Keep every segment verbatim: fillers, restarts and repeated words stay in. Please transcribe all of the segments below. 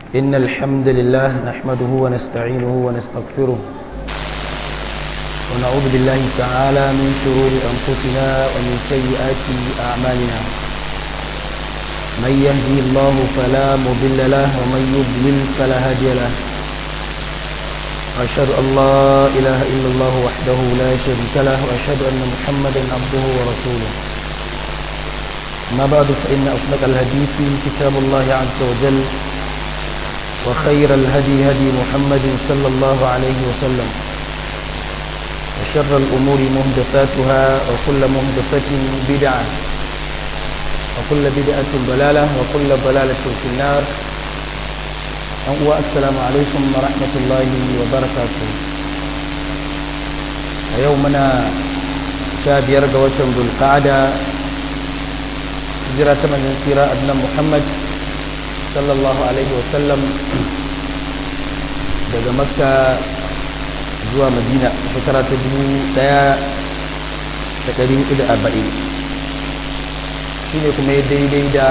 إن الحمد لله نحمده ونستعينه ونستغفره ونعوذ بالله تعالى من شرور أنفسنا ومن سيئات أعمالنا من يهدي الله فلا مضل له ومن يضلل فلا هادي له أشهد أن لا إله إلا الله وحده لا شريك له وأشهد أن محمدا عبده ورسوله ما بعد فإن أصدق الحديث كتاب الله عز وجل وخير الهدي هدي محمد صلى الله عليه وسلم وشر الأمور محدثاتها وكل محدثة بدعة وكل بدعة ضلالة وكل ضلالة في النار. السلام عليكم ورحمة الله وبركاته. يومنا شاب يرجى وتم ذو القعدة هجرة من سيرة ابن محمد صلى الله عليه وسلم daga Makka zuwa Madina shekara ta dubu ɗaya da ɗari hudu da arba'in shine kuma ya daidai da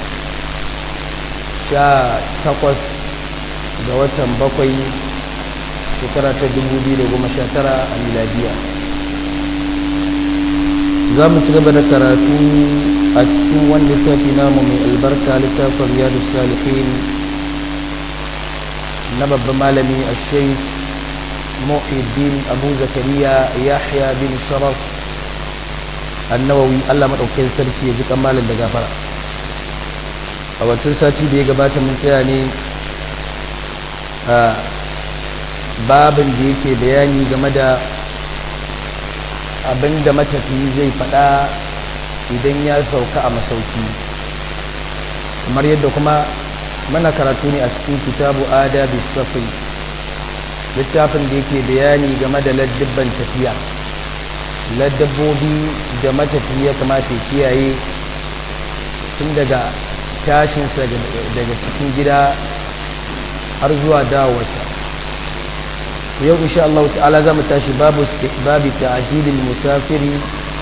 sha takwas ga watan bakwai shekara ta dubu biyu da goma sha tara a miladiya. Za mu ci gaba da karatu a cikin wanda littafi namu mai albarka littafin riyadu salihin na babban malami a sheikh muhiddin abu zakariya yahya bin sharaf annawawi allah maɗaukakin sarki ya ji kamalin da gafara. A wancan sati da ya gabata mun tsaya ne a babin da yake bayani game da abin da matafiyi zai faɗa idan ya sauka a masauki, kamar yadda kuma mana karatu ne a cikin kitabu adabi safi, littafin da yake bayani game da ladabban tafiya, ladabbobi da matafiya kamata ya kiyaye tun daga tashinsa daga cikin gida har zuwa dawowarsa. yau insha Allah ta'ala za mu tashi babu istihbabi ta'jilil musafiri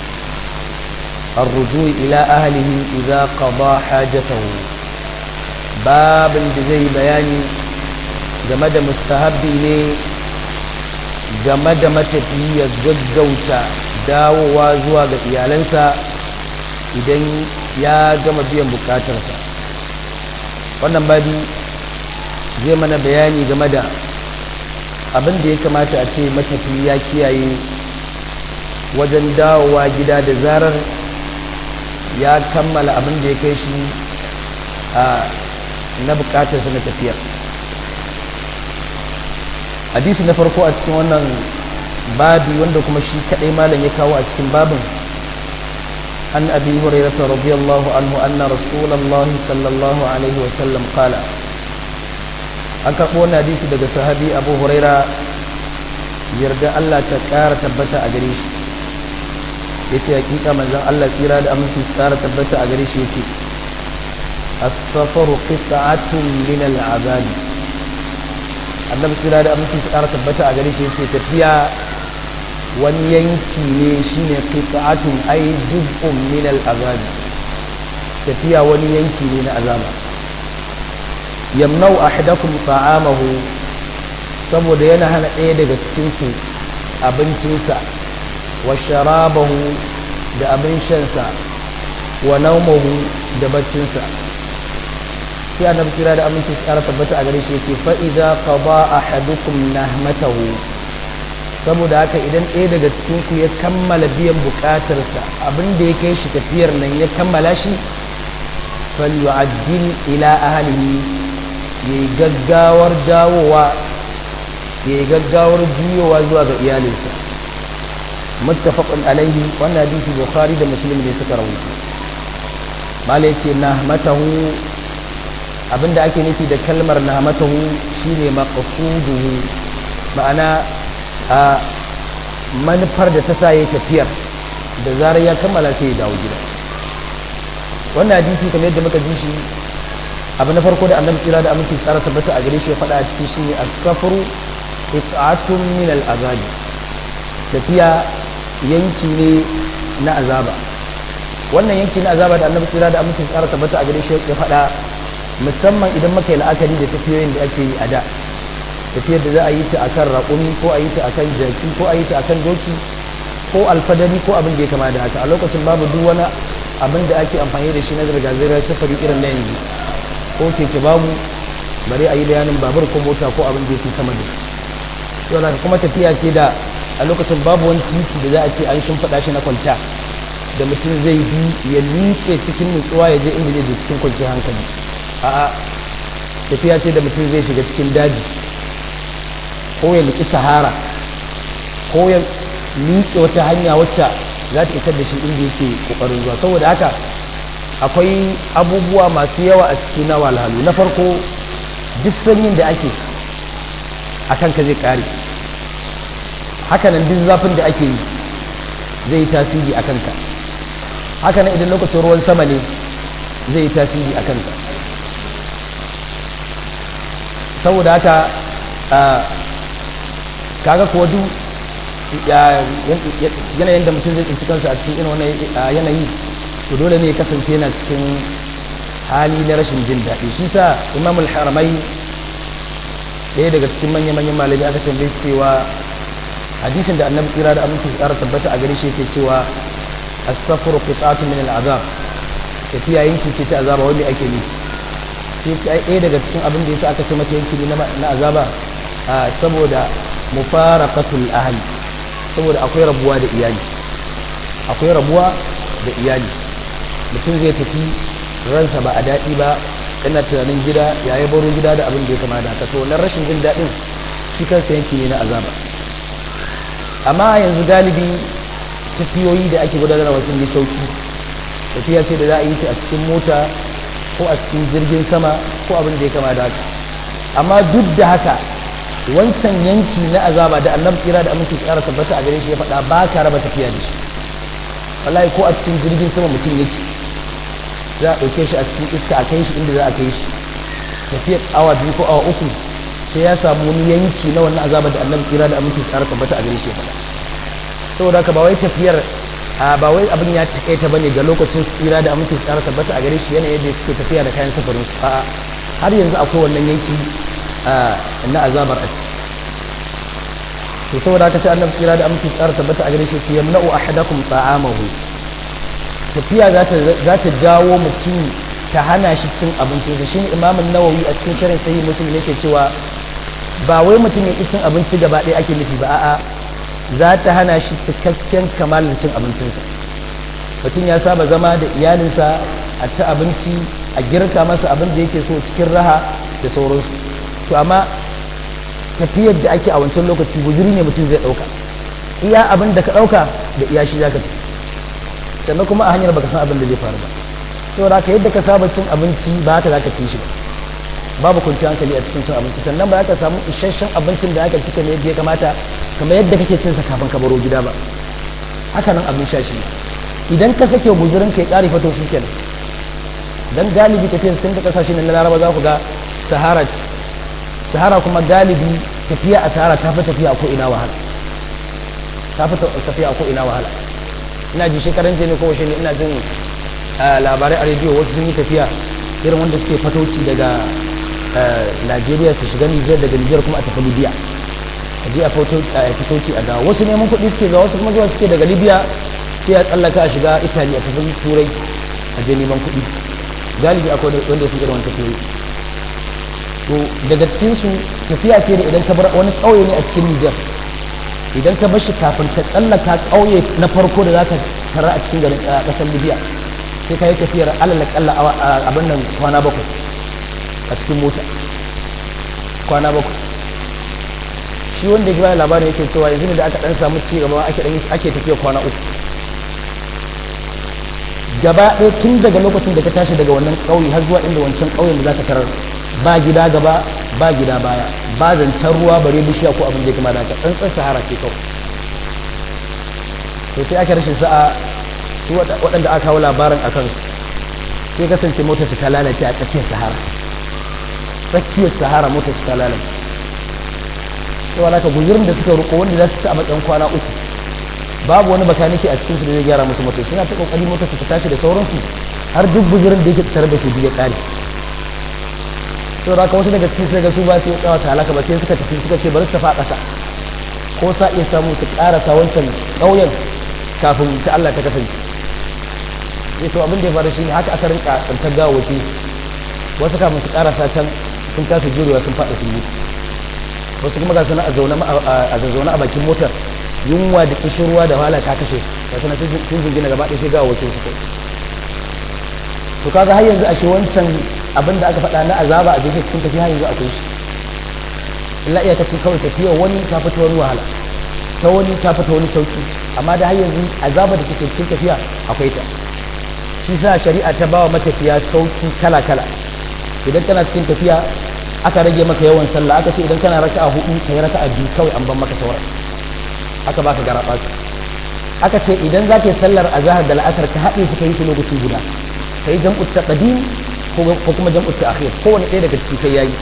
الرجوع إلى أهله إذا قضى حاجته. باب زي بياني جمد مستحبي ne game da matafiyi ya gaggauta dawowa zuwa ga iyalansa idan ya gama biyan bukatarsa. Wannan babi zai mana bayani game da abin da ya kamata a ce matafiyi ya kiyaye wajen dawowa gida da zarar ya kammala abin da ya kai shi a na bukatarsa na tafiyar. Hadisi na farko a cikin wannan babi wanda kuma shi kadai malam ya kawo a cikin babin, an abi hurairah radiyallahu anhu anna rasulullahi sallallahu alaihi wa sallam qala. An karɓo wannan hadisi daga sahabi abu hurairah yarda Allah ta ƙara tabbata a gare shi yace hakika manzon Allah tsira da aminci tsara tabbata a gare shi yace as-safaru qita'atun min al-azab. Annabi tsira da aminci tsara tabbata a gare shi yace tafiya wani yanki ne shine qita'atun ay juz'un min al-azab. tafiya wani yanki ne na azaba. yamnau ahadakum ta'amahu, saboda yana hana ɗaya daga cikin ku abincinsa, wa sharabahu da abin shansa, wa naumahu da baccinsa. sai annabi kira da aminci tsara tabbata a gare shi yace fa idza qada ahadukum nahmatahu, saboda haka idan ɗaya daga cikin ku ya kammala biyan bukatarsa abin da ya kai shi tafiyar nan ya kammala shi, falyu'ajjil ila ahlihi, yayi gaggawar dawowa yayi gaggawar juyowa zuwa ga iyalinsa. muttafaqun alaihi, wannan hadisi bukhari da muslim ne suka rawaito. mala yace nahmatahu, abinda ake nufi da kalmar nahmatahu shine maqsuduhu, ma'ana a manufar da ta sa yayi tafiyar da zarar ya kammala sai ya dawo gida. wannan hadisi kamar yadda muka ji shi, abu na farko da annabi tsira da aminci tsara tabbata a gare shi ya faɗa a cikin shine as-safru it'atun min al-azab. tafiya yanki ne na azaba. wannan yanki na azaba da annabi tsira da aminci tsara tabbata a gare shi ya faɗa musamman idan muka yi la'akari da tafiyoyin da ake yi a da tafiyar da za a yi ta akan raƙumi ko a yi ta akan jaki ko a yi ta akan doki ko alfadari ko abin da ya kama da haka a lokacin babu duk wani abin da ake amfani da shi na zirga-zirgar sufuri irin na yanzu ko keke babu bare a yi bayanin babur ko mota ko abin da yake sama da shi yau kuma tafiya ce da a lokacin babu wani titi da za a ce an shimfiɗa shi na kwanta da mutum zai bi ya liƙe cikin nutsuwa ya je inda zai je cikin kwanciyar hankali a'a tafiya ce da mutum zai shiga cikin daji ko ya liƙi sahara ko ya liƙe wata hanya wacce za ta isar da shi inda yake ƙoƙarin zuwa saboda haka akwai abubuwa masu yawa a cikin na walhalu na farko duk sanyin da ake a kanka zai ƙare hakanan duk zafin da ake yi zai yi tasiri a kanka hakanan idan lokacin ruwan sama ne zai yi tasiri a kanka saboda haka kaga kuwa duk yanayin da mutum zai tsinci kansa a cikin irin wani yanayi to dole ne ya kasance yana cikin hali na rashin jin daɗi shi sa imamul haramai ɗaya daga cikin manya-manyan malami aka tambaye cewa hadisin da annabi kira da aminci su ƙara tabbata a gare shi yake cewa as-safru qita'atun min al-azab tafiya yanki ce ta azaba wanda ake ni sai ce ai ɗaya daga cikin abin da yasa aka ce mata yanki ne na azaba saboda mufaraqatul ahli saboda akwai rabuwa da iyali akwai rabuwa da iyali mutum zai tafi ransa ba a daɗi ba yana tunanin gida yayi baro gida da abin da ya kama da haka to wannan rashin jin daɗin shi kansa yanki ne na azaba amma yanzu galibi tafiyoyi da ake gudanarwa sun yi sauki tafiya ce da za a yi ta a cikin mota ko a cikin jirgin sama ko abin da ya kama da haka amma duk da haka wancan yanki na azaba da annabi kira da aminci tsara tabbata a gare shi ya faɗa ba ka raba tafiya da shi wallahi ko a cikin jirgin sama mutum yake za a ɗauke shi a cikin iska a kai shi inda za a kai shi tafiyar awa biyu ko awa uku sai ya samu wani yanki na wannan azaba da annabi kira da aminci tsara tabbata a gare shi ya faɗa saboda haka ba wai tafiyar ba wai abin ya takaita bane ga lokacin tsira da aminci tsara tabbata a gare shi yanayin da suke tafiya da kayan safarin su a'a har yanzu akwai wannan yanki na azabar a ciki to saboda haka sai annabi kira da aminci tsara tabbata a gare shi ce yamna'u ahadakum ta'amahu tafiya za ta za ta jawo mutum ta hana shi cin abinci da shine Imam an-Nawawi a cikin sharhin sahih Muslim yake cewa ba wai mutum ya ki cin abinci gaba ɗaya ake nufi ba a'a za ta hana shi cikakken kamalin cin abincinsa mutum ya saba zama da iyalinsa a ci abinci a girka masa abin da yake so cikin raha da sauransu to amma tafiyar da ake a wancan lokaci guzuri ne mutum zai ɗauka iya abin da ka ɗauka da iya shi za ka ci sannan kuma a hanyar baka san abin da zai faru ba saboda haka yadda ka saba cin abinci ba haka za ka ci shi ba babu kwanciyar hankali a cikin cin abinci sannan ba za ka samu isasshen abincin da aka cika ne yadda ya kamata kamar yadda kake cin sa kafin ka baro gida ba haka nan abin sha shi idan ka sake guzurin kai ƙari fato shi kenan dan galibi tafiyar cikin kasashe na Laraba za ku ga sahara ce sahara kuma galibi tafiya a sahara ta fi tafiya a ko ina wahala ta fi tafiya a ko ina wahala ina ji shekaran ne ko washe ne ina jin labarai a rediyo wasu sun yi tafiya irin wanda suke fatoci daga Najeriya su shiga Nijar daga Nijar kuma a tafi Libya a je a fitoci a dawo wasu neman kuɗi suke ga wasu kuma zuwa suke daga Libya sai a tsallaka a shiga Italy a tafi Turai a je neman kuɗi galibi akwai wanda su irin wani tafiyoyi to daga cikinsu tafiya ce da idan ka bar wani ƙauye ne a cikin Nijar idan ka bar shi kafin ka tsallaka ƙauye na farko da za ka tara a cikin garin ƙasar Libya sai ka yi tafiyar alal kalla abin nan kwana bakwai a cikin mota kwana bakwai shi wanda ya gaba labarin yake cewa yanzu ne da aka dan samu ci gaba ake dan ake tafiya kwana uku gaba ɗaya tun daga lokacin da ka tashi daga wannan ƙauye har zuwa inda wancan ƙauyen da za ka tarar ba gida gaba ba gida baya ba zancen ruwa bare bishiya ko abin da ya kama da haka tsantsan sahara ce kawai to sai aka rashin sa'a su waɗanda aka kawo labarin a kansu sai kasance motar su ta lalace a tsakiyar sahara tsakiyar sahara motar su ta lalace sai wala ka guzurin da suka ruko wanda za su ci a matsayin kwana uku babu wani bakanike a cikinsu da zai gyara musu motar suna ta kokari motar su ta tashi da sauransu har duk guzurin da yake tare da su biya kare sau da wasu daga cikin sai ga su ba su yi tsawa su halaka ba sai suka tafi suka ce bari su tafi a ƙasa ko sa iya samu su ƙarasa wancan ƙauyen kafin ta Allah ta kasance sai to abin da ya faru shi ne haka aka rinka tsantar gawawaki wasu kafin su ƙarasa can sun kasa jurewa sun faɗa sun mutu wasu kuma ga suna a zazzauna a bakin motar yunwa da kishirwa da wahala ta kashe ga suna sun jingina gaba ɗaya sai gawawaki su kai to kaga har yanzu ashe wancan abin da aka faɗa na azaba a jirgin cikin tafiya yanzu akwai shi illa iya ta ce kawai tafiya wani ta fita wani wahala ta wani ta fita wani sauki amma da har yanzu azaba da take cikin tafiya akwai ta shi sa shari'a ta bawa matafiya sauki kala kala idan kana cikin tafiya aka rage maka yawan sallah aka ce idan kana raka'a hudu kai raka'a biyu kawai an ban maka sauran aka baka garaba aka ce idan zaka yi sallar azhar da la'asar ka haɗe su kai su lokaci guda kai jam'u taqdim ko kuma jam'u ta'khir kowanne ɗaya daga ciki kai yayi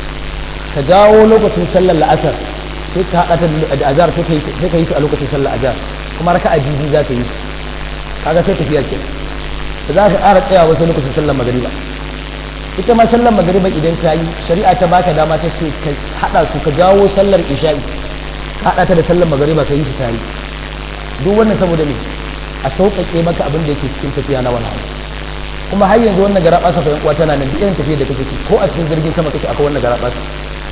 ka jawo lokacin sallar la'asar sai ka haɗa da azhar sai kai sai kai su a lokacin sallar azhar kuma raka'a biyu za ka yi kaga sai tafiya ce ba za ka ƙara tsaya wasu lokacin sallar magriba ita ma sallar magriba idan ka yi shari'a ta baka dama ta ce ka haɗa su ka jawo sallar isha'i ka haɗa ta da sallar magriba ka yi su tare duk wannan saboda me a sauƙaƙe maka abin da yake cikin tafiya na wani abu kuma har yanzu wannan gara ɓasa fahimta uwa tana nan duk irin tafiyar da kake ci ko a cikin jirgin sama kake akwai wannan gara ɓasa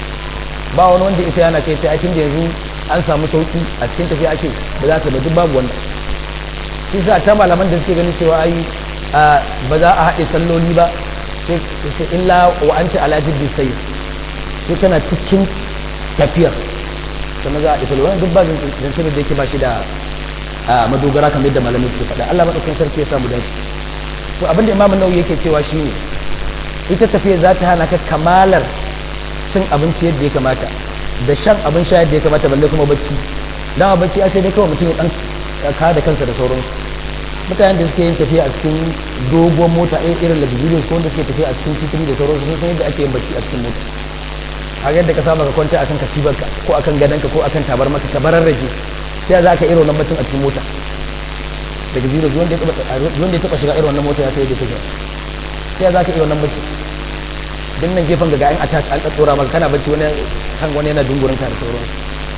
ba wani wanda isa yana kai ce a tun da yanzu an samu sauki a cikin tafiya ake ba za ta da duk babu wannan shi sa ta malaman da suke ganin cewa ai ba za a haɗe salloli ba sai illa wa anta ala jiddi sayyid sai kana cikin tafiyar sannan za a haɗe salloli wannan duk ba zance da yake ba shi da madogara kamar yadda malamai suke faɗa Allah madaukakin sarki ya samu dace to abin da imamu nawawi yake cewa shine ita tafiya za ta hana ka kamalar cin abinci yadda ya kamata da shan abin sha yadda ya kamata balle kuma bacci dama bacci a sai dai kawai mutum ya dan ka da kansa da sauransu mutanen da suke yin tafiya a cikin dogon mota irin luxurious ko wanda suke tafiya a cikin titiri da sauransu sun san yadda ake yin bacci a cikin mota a yadda ka saba ka kwanta akan katibarka ko akan gadonka ko akan tabarmaka ka bararrage sai za ka irin wannan baccin a cikin mota daga zero wanda ya taba shiga irin wannan mota ya sai da take sai za ka irin wannan bacci din nan gefen ga an attach an tsatsora maka kana bacci wani kan wani yana dungurin ka da sauransu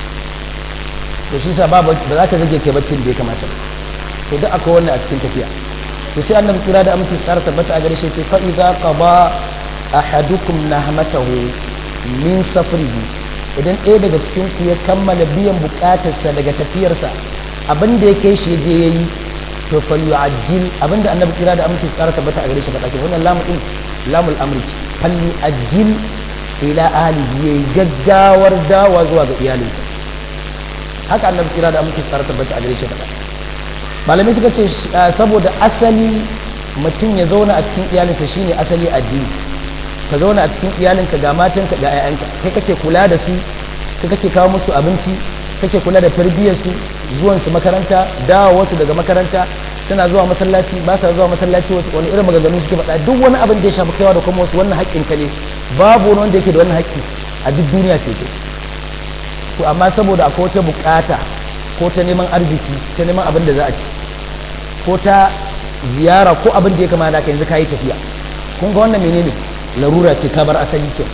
to shi sa ba ba za ka zage kai baccin da ya kamata to duk akwai wannan a cikin tafiya to sai annabi kira da aminci tsara tabbata a gare shi sai fa idza qada ahadukum nahmatahu min safrihi idan ɗaya daga cikin ku ya kammala biyan bukatarsa daga tafiyarsa abin da ya kai shi je yayi to fal yu'ajjil abinda annabi kira da aminci tsara tabbata a gare shi faɗa ke wannan lamu din lamul amri ce fal yu'ajjil ila ahlihi yayi gaggawar dawa zuwa ga iyalinsa haka annabi kira da aminci tsara tabbata a gare shi faɗa malamai suka ce saboda asali mutum ya zauna a cikin iyalinsa shine asali addini ka zauna a cikin iyalinka ga matanka ga 'ya'yanka kai kake kula da su kai kake kawo musu abinci kake kula da tarbiyyar su zuwan su makaranta dawo su daga makaranta suna zuwa masallaci ba sa zuwa masallaci wani irin maganganu suke faɗa duk wani abin da ya shafi kaiwa da kuma wasu wannan haƙƙin ka ne babu wani wanda yake da wannan haƙƙi a duk duniya sai kai to amma saboda akwai wata bukata ko ta neman arziki ta neman abin da za a ci ko ta ziyara ko abin da ya kamata ka yanzu ka yi tafiya kun ga wannan menene larura ce ka bar asali ke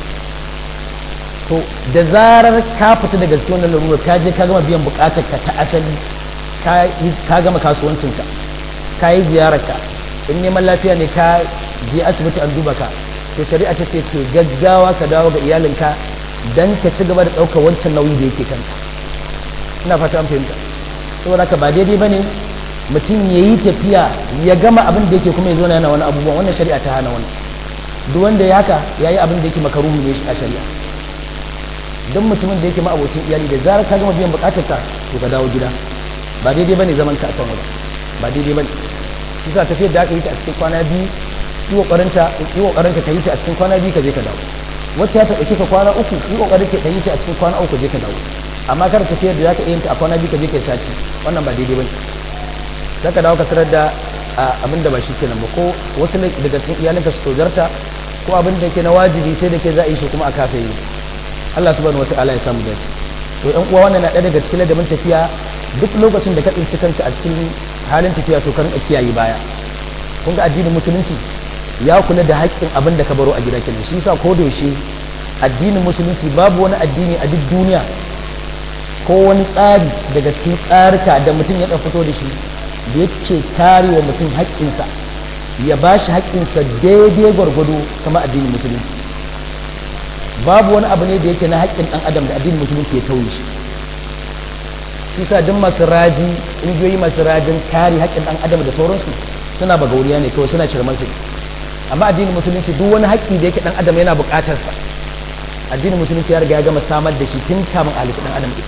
to da zarar ka fita daga cikin wannan larura ka je ka gama biyan bukatar ka ta asali ka gama kasuwancinka ka yi ziyararka in neman lafiya ne ka je asibiti an duba ka to shari'a ta ce ke gaggawa ka dawo ga iyalinka dan ka ci gaba da ɗaukar wancan nauyi da yake kanka ina fata an fahimta saboda haka ba daidai bane mutum ya yi tafiya ya gama abin da yake kuma ya zo na yana wani abubuwan wannan shari'a ta hana wannan duk wanda ya haka ya yi abin da yake makaruhu ne a shari'a don mutumin da yake ma'abocin iyali da zarar ka gama biyan bukatar ka to ka dawo gida ba daidai bane zaman ka a can wajen ba daidai bane shi sa tafiyar da aka yi ta a cikin kwana biyu yi kokarinta yi kokarinta ka yi ta a cikin kwana biyu ka je ka dawo wacce ta dauke ka kwana uku yi kokarin ka yi ta a cikin kwana uku je ka dawo amma kar tafiyar da zaka yi ta a kwana biyu ka je ka yi sati wannan ba daidai bane zaka dawo ka tarar da abin da ba shi kenan ba ko wasu daga cikin iyalinka su tozarta ko abin da ke na wajibi sai da ke za a yi shi kuma a kasa yi Allah subhanahu wataala ya samu dace to ɗan uwa wannan na ɗaya daga cikin ladabin tafiya duk lokacin da ka tsinci kanka a cikin halin tafiya to ka rinka kiyaye baya kun ga addinin musulunci ya kula da haƙƙin abin da ka baro a gida kenan shi yasa ko da yaushe addinin musulunci babu wani addini a duk duniya ko wani tsari daga cikin tsarika da mutum ya ɗan fito da shi da yake kare wa mutum haƙƙinsa ya ba shi haƙƙinsa daidai gwargwado kamar addinin musulunci babu wani abu ne da yake na haƙƙin ɗan adam da addinin musulunci ya tauye shi shi sa duk masu raji ƙungiyoyi masu rajin kare haƙƙin ɗan adam da sauransu suna bagauriya ne kawai suna cirman su amma addinin musulunci duk wani haƙƙi da yake ɗan adam yana buƙatarsa addinin musulunci ya riga ya gama samar da shi tun kamun halitta ɗan adam ɗin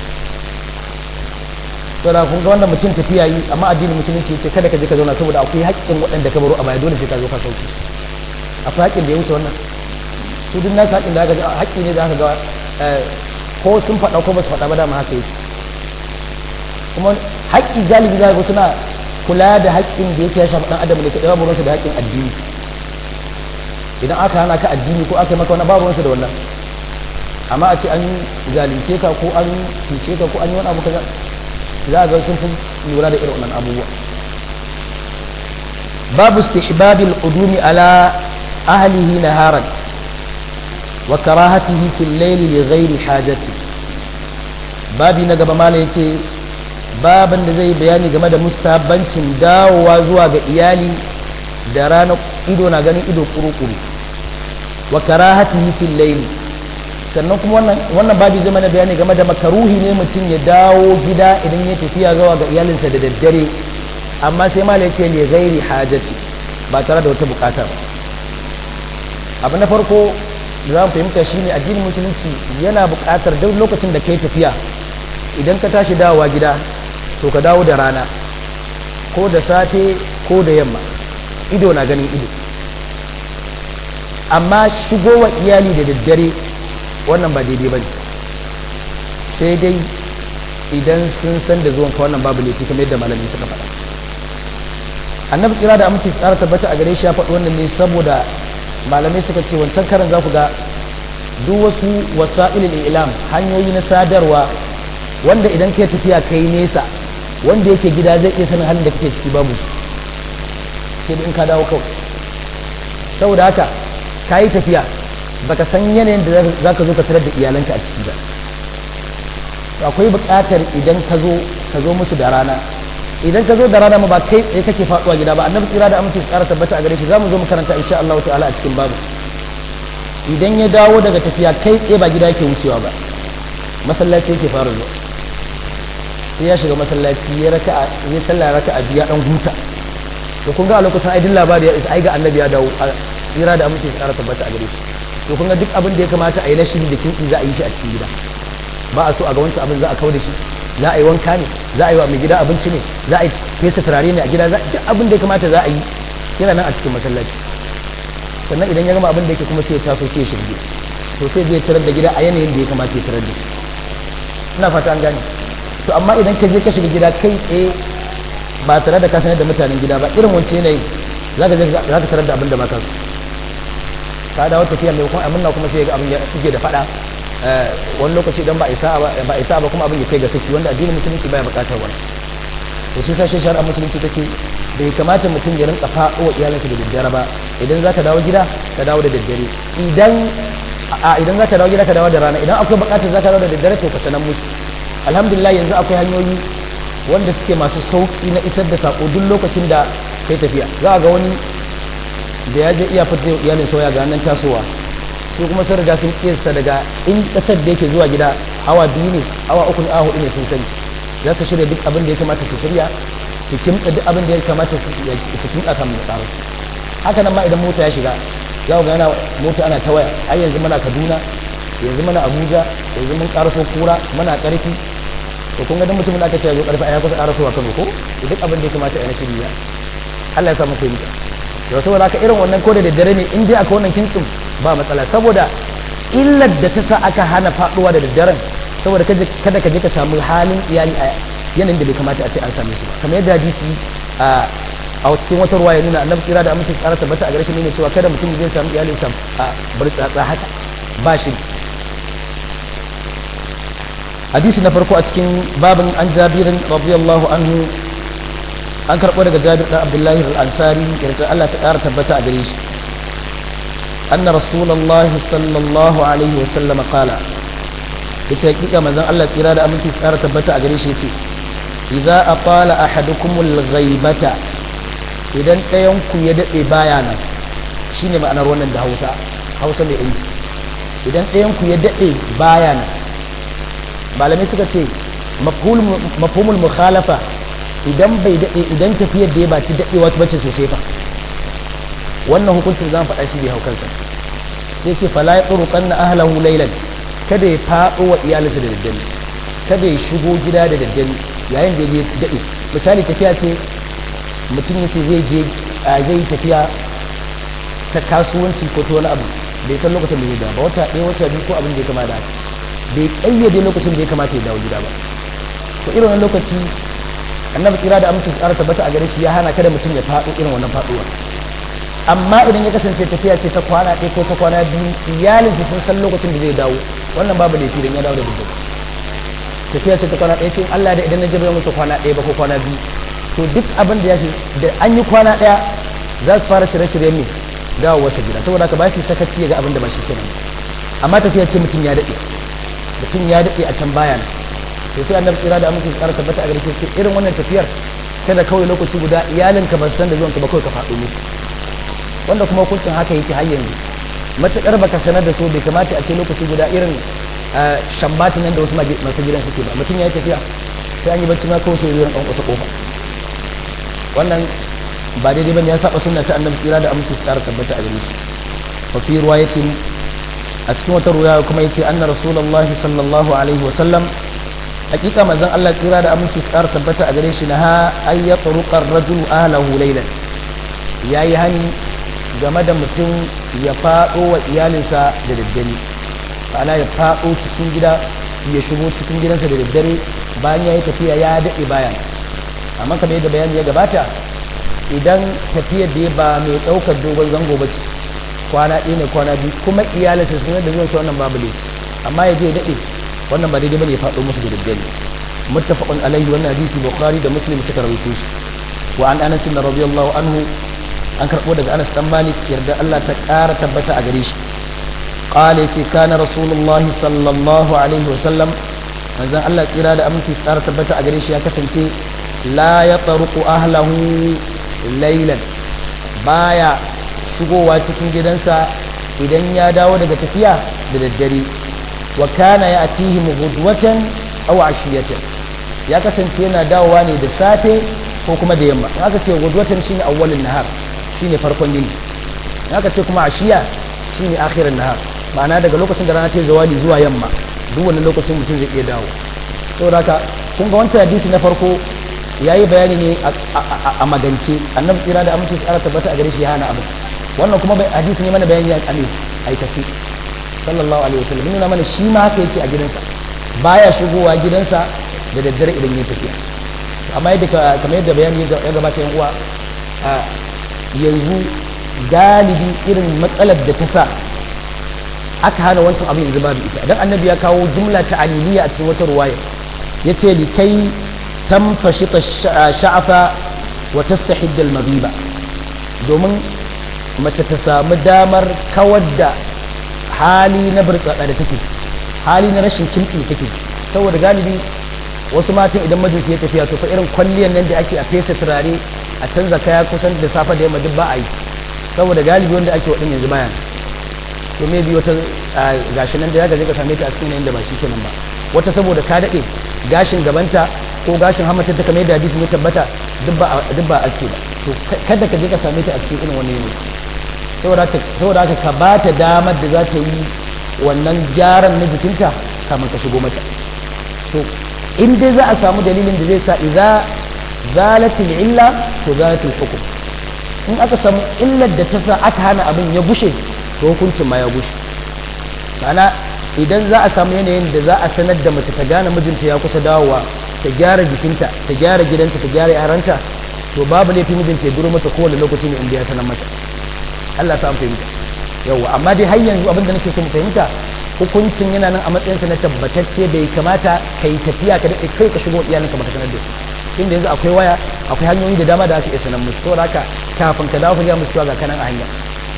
saboda kun ga wannan mutum tafiya yi amma addinin musulunci ce kada ka je ka zauna saboda akwai haƙƙin waɗanda ka baro a baya dole sai ka zo ka sauke akwai haƙƙin da ya wuce wannan su duk nasu haƙƙin da aka ga haƙƙi ne da aka ga ko sun faɗa ko ba su faɗa ba dama haka yake kuma haƙƙi galibi za ga suna kula da haƙƙin da yake ya shafi ɗan adam ne ka ɗaya burinsu da haƙƙin addini idan aka hana ka addini ko aka yi maka wani babu wansu da wannan amma a ce an zalunce ka ko an cuce ka ko an yi wani abu kaza za a ga sun fi lura da irin wannan abubuwa babu istihbabil qudumi ala ahlihi naharan wa karahatihi fil layli li ghairi hajati babi na gaba mala yace baban da zai bayani game da mustahabbancin dawowa zuwa ga iyali da rana ido na ganin ido kuru-kuru wa karahatihi fil layli sannan kuma wannan wannan babi zai mana bayani game da makaruhi ne mutum ya dawo gida idan ya tafiya zuwa ga iyalinsa da daddare amma sai mala yace li ghairi hajati ba tare da wata bukata ba abu na farko da za mu fahimta shine addinin musulunci yana bukatar duk lokacin da kai tafiya idan ka tashi dawowa gida to ka dawo da rana ko da safe ko da yamma ido na ganin ido amma shigowa iyali da daddare wannan ba daidai ba ne sai dai idan sun san da zuwan ka wannan babu laifi kamar yadda malami suka faɗa annabi kira da amince tsara tabbata a gare shi ya faɗi wannan ne saboda malamai suka ce wancan karan za ku ga duk wasu wasa'ilul ilam hanyoyi na sadarwa wanda idan kai tafiya kai nesa wanda yake gida zai iya sanin halin da kake ciki babu sai da in ka dawo kawai saboda haka ka yi tafiya baka san yanayin da za ka zo ka tarar da iyalanka a ciki ba akwai buƙatar idan ka zo ka zo musu da rana idan ka zo da rana ma ba kai tsaye kake faɗuwa gida ba annabi tsira da amince tsara tabbata a gare shi za mu zo mu karanta insha Allah ta'ala a cikin babu idan ya dawo daga tafiya kai tsaye ba gida yake wucewa ba masallaci yake fara zuwa sai ya shiga masallaci ya raka ya sallah raka a biya dan huta to kun ga a lokacin aidin labari ya ai ga annabi ya dawo tsira da amince tsara tabbata a gare shi to kun ga duk abin da ya kamata a yi na shiri da kintsi za a yi shi a cikin gida ba a so a ga wancan abin za a kawo da shi za a yi wanka ne za a yi wa mai gida abinci ne za a yi fesa turare ne a gida duk abin da ya kamata za a yi yana nan a cikin masallaci sannan idan ya gama abin da yake kuma sai ya taso sai ya shirge to sai zai tarar da gida a yanayin da ya kamata ya tarar da shi ina fata an gane to amma idan ka je ka shiga gida kai tsaye ba tare da ka sanar da mutanen gida ba irin wancan yanayi za ka za ka tarar da abin da ba ka so ka dawo tafiya mai kuma amina kuma sai ga abin ya fige da fada wani lokaci idan ba isa ba isa ba kuma abin ya kai ga saki wanda addinin musulunci baya bukatar wani to shi sai shari'ar musulunci tace bai kamata mutum ya rinka faɗo wa iyalansa da daddare ba idan za ka dawo gida ka dawo da daddare idan a idan za ka dawo gida ka dawo da rana idan akwai bukatar za ka dawo da daddare to ka sanan musu alhamdulillah yanzu akwai hanyoyi wanda suke masu sauki na isar da sako duk lokacin da kai tafiya za a ga wani da ya je iya fita iyalin sauya ga nan tasowa su kuma sun riga sun kiyasta daga in kasar da yake zuwa gida awa biyu ne awa uku ne awa hudu ne sun sani za su shirya duk abin da ya kamata su shirya su kimta duk abin da ya kamata su kimta kan tsaro haka nan ma idan mota ya shiga za ga yana mota ana ta waya ai yanzu muna Kaduna yanzu muna Abuja yanzu mun karaso kura muna karfi to kun ga dan mutumin da aka ce zo karfi ai ya kusa karasowa Kano ko duk abin da ya kamata a yi shirya Allah ya sa mu fahimta to saboda haka irin wannan ko da daddare ne in dai aka wannan kintsin ba matsala saboda illar da ta sa aka hana faduwa da daddaren saboda kada ka je ka samu halin iyali a yanayin da bai kamata a ce an same su ba kamar yadda hadisi a a cikin wata ruwa ya nuna annabi kira da amince tsara tabbata a gare shi ne cewa kada mutum zai samu iyalin sa a bar tsatsa haka ba shi hadisi na farko a cikin babin an jabirin radiyallahu anhu an karɓo daga jabir ɗan abdullahi al-ansari yarda Allah ta ƙara tabbata a gare shi anna rasulullahi sallallahu alaihi wasallam qala yace hakika manzon Allah tsira da aminci tsara tabbata a gare shi yace idza aqala ahadukumul ghaibata idan ɗayan ku ya dade baya nan shine ma'anar wannan da Hausa Hausa mai inji idan ɗayan ku ya dade baya nan malamai suka ce mafhumul mukhalafa idan bai dade idan tafiyar da ya ba ta dadewa ta bace sosai fa wannan hukuncin zan faɗa shi bai haukansa sai ce fala yatruqanna ahlahu laylan kada ya faɗo wa iyalinsa da daddare kada ya shigo gida da daddare yayin da ya daɗe misali tafiya ce mutum ya ce zai je zai yi tafiya ta kasuwanci ko ta wani abu bai san lokacin da zai dawo ba wata ɗaya wata biyu ko abin da ya kama da haka bai ƙayyade lokacin da ya kamata ya dawo gida ba to irin wannan lokaci annabi kira da amincin tsara tabbata a gare shi ya hana kada mutum ya faɗo irin wannan faɗuwa amma idan ya kasance tafiya ce ta kwana ɗaya ko ta kwana biyu iyalinsa sun san lokacin da zai dawo wannan babu laifi idan ya dawo da daddare tafiya ce ta kwana ɗaya ce Allah da idan na jabe musu kwana ɗaya ba ko kwana biyu to duk abin da ya ce da an yi kwana ɗaya za su fara shirye-shiryen ne dawo wasu gida saboda haka ba shi sakaci ya ga abin da ba shi kenan amma tafiya ce mutum ya daɗe mutum ya daɗe a can baya to sai annabi kira da amincin tsara tabbata a gare shi ce irin wannan tafiyar kada kawai lokaci guda iyalinka ba su san da zuwanka ba kawai ka faɗo musu wanda kuma hukuncin haka yake har yanzu matuƙar baka sanar da su bai kamata a ce lokaci guda irin shambatin nan da wasu masu gidan suke ba mutum ya yi tafiya sai an yi bacci ma kawai sai zuwa ɗan ƙwasa ƙofa wannan ba daidai bane ya saba sunna ta annabi tsira da aminci tsara tabbata a gare shi wa fi riwayatin a cikin wata ruwaya kuma yace anna rasulullahi sallallahu alaihi wa sallam hakika manzon Allah tsira da aminci tsara tabbata a gare shi naha ay yatruqa ar-rajulu ahlahu laylan yayi hani game da mutum ya faɗo wa iyalinsa da daddare ana ya faɗo cikin gida ya shigo cikin gidansa da daddare bayan ya yi tafiya ya daɗe bayan amma kamar yadda bayani ya gabata idan tafiyar da ya ba mai ɗaukar dogon zango ba ce kwana ɗaya ne kwana biyu kuma iyalinsa sun da zuwan wannan babu ne amma ya je ya daɗe wannan ba daidai bane ya faɗo musu da daddare muttafaqun alaihi wannan hadisi bukhari da muslim suka rawaito shi wa an anas radiyallahu anhu an karɓo daga anas dan malik yarda Allah ta ƙara tabbata a gare shi qala yace kana rasulullahi sallallahu alaihi wa sallam manzon Allah tsira da aminci tsara tabbata a gare shi ya kasance la yatruqu ahlahu laylan baya shigowa cikin gidansa idan ya dawo daga tafiya da daddare wa kana ya'tihim ghudwatan aw ashiyatan ya kasance yana dawowa ne da safe ko kuma da yamma haka ce ghudwatan shine awwalun nahar shine farkon yini haka ce kuma ashiya shine akhirin nahar ma'ana daga lokacin da rana ta zawali zuwa yamma duk wannan lokacin mutum zai iya dawo saboda haka kun ga wancan hadisi na farko yayi bayani ne a magance annabi tsira da aminci tsara tabbata a gare shi ya hana abu wannan kuma bai hadisi ne mana bayani a ne aikace sallallahu alaihi wasallam nuna mana shi ma haka yake a gidansa baya shigowa gidansa da daddare idan ya tafiya amma yadda kamar yadda bayani ya gabata yan uwa yanzu galibi irin matsalar da ta sa aka hana wancan abin yanzu babu ita dan annabi ya kawo jumla ta aliliya a cikin wata ruwaya yace li kai tamfashita sha'afa wa tastahid al-maghiba domin mace ta samu damar kawar da hali na burtsada da take ciki hali na rashin kimtsi da take ciki saboda galibi wasu matan idan majinsu ya tafiya to fa irin kwalliyan nan da ake a fesa turare a canza kaya kusan da safa da yamma duk ba a yi saboda galibi wanda ake waɗin yanzu bayan to me bi wata gashi nan da ya gaje ka same ta a cikin yanayin da ba shi kenan ba wata saboda ka daɗe gashin gabanta ko gashin hamatar ta kamar yadda hadisi ne tabbata duk ba duk ba aske ba to kada ka je ka same ta a cikin irin wannan yanayi saboda haka saboda haka ka ba ta damar da za ta yi wannan gyaran na jikinta kamar ka shigo mata to in dai za a samu dalilin da zai sa idza zalatil illa to zalatul hukm in aka samu illar da ta sa aka hana abin ya gushe to hukuncin ma ya gushe sana idan za a samu yanayin da za a sanar da mace ta gane mijinta ya kusa dawowa ta gyara jikinta ta gyara gidanta ta gyara yaranta to babu laifin mijinta ya duro mata kowane lokaci ne inda ya sanar mata Allah sa an fahimta yawa amma dai har yanzu abin da nake so mu fahimta hukuncin yana nan a matsayinsa na tabbatacce bai kamata ka yi tafiya ka daɗe kai ka shigo iyalinka baka sanar da su inda yanzu akwai waya akwai hanyoyi da dama da aka iya sanar musu saboda haka kafin ka dawo ka ga musu ga kanan a hanya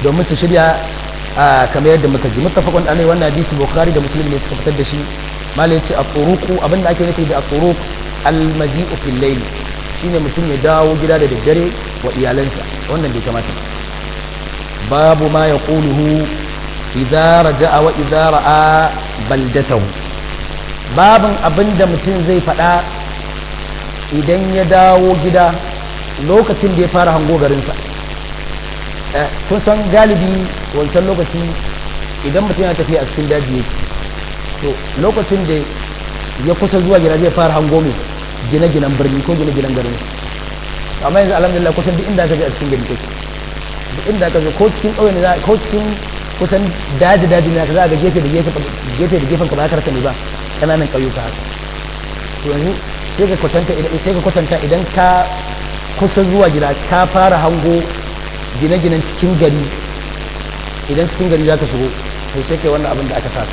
domin su shirya kamar yadda muka ji muttafaqun alaihi wannan hadisi bukhari da muslim ne suka fitar da shi malai yace at-turuqu abinda ake nufi da at-turuq al-maji'u fil layl shine mutum ya dawo gida da daddare wa iyalansa wannan bai kamata babu ma yaquluhu idza raja'a wa idza ra'a baldatahu babin abinda mutum zai faɗa idan ya dawo gida lokacin da ya fara hango garinsa kun san galibi wancan lokaci idan mutum yana tafiya a cikin daji yake to lokacin da ya kusa zuwa gida zai fara hango mai gine-ginen birni ko gine-ginen garin amma yanzu alhamdulillah kusan duk inda aka je a cikin gari kake duk inda aka je ko cikin ƙauye ne ko cikin kusan daji-daji ne aka za a ga gefe da gefe da gefen ka ba ka rasa ne ba ƙananan ƙauyuka haka to yanzu sai ka kwatanta idan sai ka kwatanta idan ka kusa zuwa gida ka fara hango gine-ginen cikin gari idan cikin gari za ka shigo to sai kai wannan abin da aka sa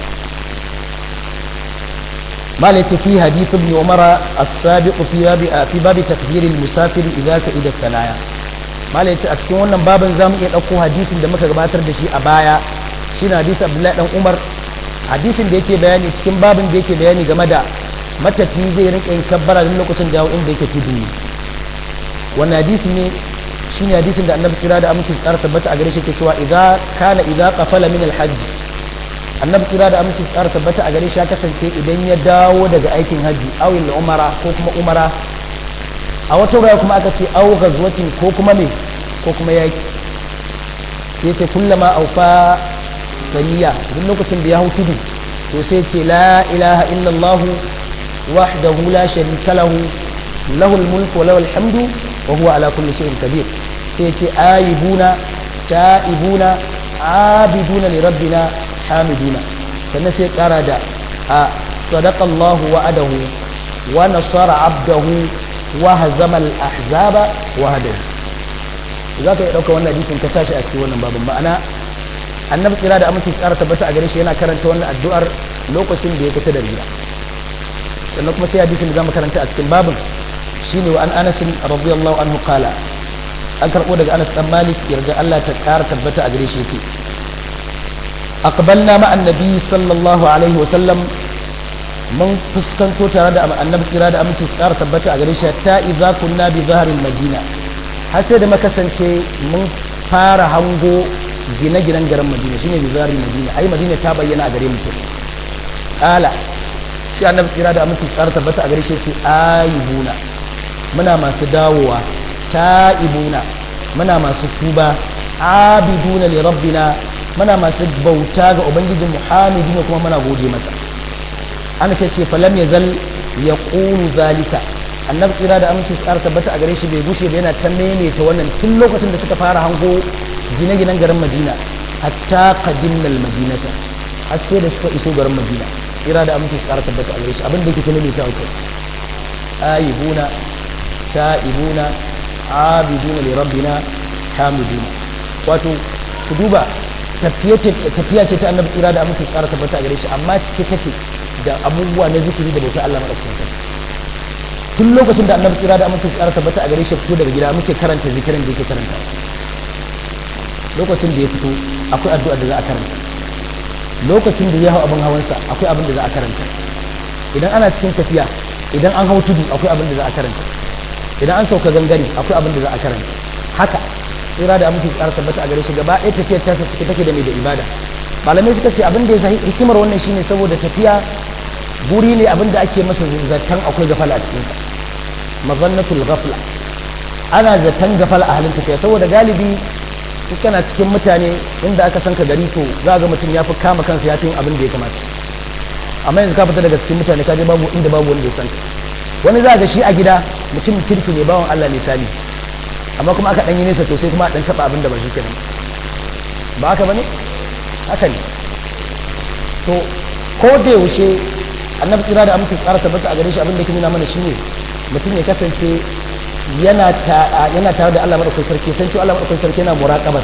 malai ce fi hadith ibn umara as-sabiq fi babi fi babi takbir al-musafir idza sa'ida salaya malai ce a cikin wannan babin zamu iya dauko hadisin da muka gabatar da shi a baya shine hadisi abdullahi dan umar hadisin da yake bayani cikin babin da yake bayani game da matafi zai rinka yin kabbara duk lokacin dawo inda yake tudu ne wannan hadisi ne shine hadisin da annabi kira da aminci tsara tabbata a gare shi ke cewa idza kana idza qafala min al-hajj annabi kira da aminci tsara tabbata a gare shi ya kasance idan ya dawo daga aikin haji aw umara ko kuma umara a wata ruwa kuma aka ce aw ghazwatin ko kuma me ko kuma yaki sai ce kullama awfa saniya duk lokacin da ya hau tudu to sai ce la ilaha illallah wahdahu la sharika lahu lahul mulku wa lahul hamdu wa huwa ala kulli shay'in qadir sai ce aibuna ta'ibuna abiduna li rabbina hamiduna sannan sai kara da a sadaqa Allahu wa'adahu wa nasara 'abdahu wa hazama al-ahzaba wahdahu zaka yi dauka wannan hadisin ka sashi a cikin wannan babin ma'ana annabi tsira da aminci tsara tabbata a gare shi yana karanta wannan addu'ar lokacin da ya kusa da riya sannan kuma sai hadisin da zamu karanta a cikin babin shine wa an Anas radiyallahu anhu qala an karbo daga Anas dan Malik yarda Allah ta kara tabbata a gare shi yace aqbalna ma annabi sallallahu alaihi wa sallam mun fuskanto tare da annabi tsira da aminci tsara tabbata a gare shi ta idza kunna bi zahril madina har sai da makasance mun fara hango gine-ginen garin madina shine bizari madina ai madina ta bayyana a gare mutum kala shi annabi kira da aminci tsara tabbata a gare shi ce aibuna muna masu dawowa ta'ibuna muna masu tuba abiduna li rabbina muna masu bauta ga ubangijin muhammadin kuma muna gode masa an sai ce falam yazal yaqulu zalika annabi kira da aminci tsara tabbata a gare shi bai gushe ba yana ta maimaita wannan tun lokacin da suka fara hango gine-ginen garin madina hatta qadimnal madinata har sai da suka iso garin madina kira da aminci tsara tabbata a gare shi abin da yake tunani ta uku aibuna ta'ibuna abiduna li rabbina hamiduna wato ku duba tafiya ce ta annabi kira da aminci tsara tabbata a gare shi amma cike take da abubuwa na zikiri da bauta Allah madaukakin tun lokacin da annabi kira da aminci tsara tabbata a gare shi fito daga gida muke karanta zikirin da yake karanta lokacin da ya fito akwai addu'a da za a karanta lokacin da ya hau abin hawansa akwai abin da za a karanta idan ana cikin tafiya idan an hau tudu akwai abin da za a karanta idan an sauka gangare akwai abin da za a karanta haka tsira da aminci tsara tabbata a gare shi gaba ɗaya tafiyar ta take take da mai da ibada malamai suka ce abin da ya sahi hikimar wannan shine saboda tafiya guri ne abin da ake masa zaton akwai gafala a cikinsa mazannatul ghafla ana zaton gafala a halin tafiya saboda galibi duk kana cikin mutane inda aka san ka gari to za ga mutum ya fi kama kansa ya fi yin abin da ya kamata amma yanzu ka fita daga cikin mutane ka je babu inda babu wanda ya san ka wani za ga shi a gida mutum kirki ne bawan Allah ne sani amma kuma aka danyi nesa to sai kuma a dan taba abin da ba shi kenan ba haka bane haka ne to ko da yaushe annabi tsira da amince tsara tabbata a gare shi abin da ke nuna mana shine mutum ya kasance yana yana tare da Allah madaukakin sarki san cewa Allah madaukakin sarki yana muraqabas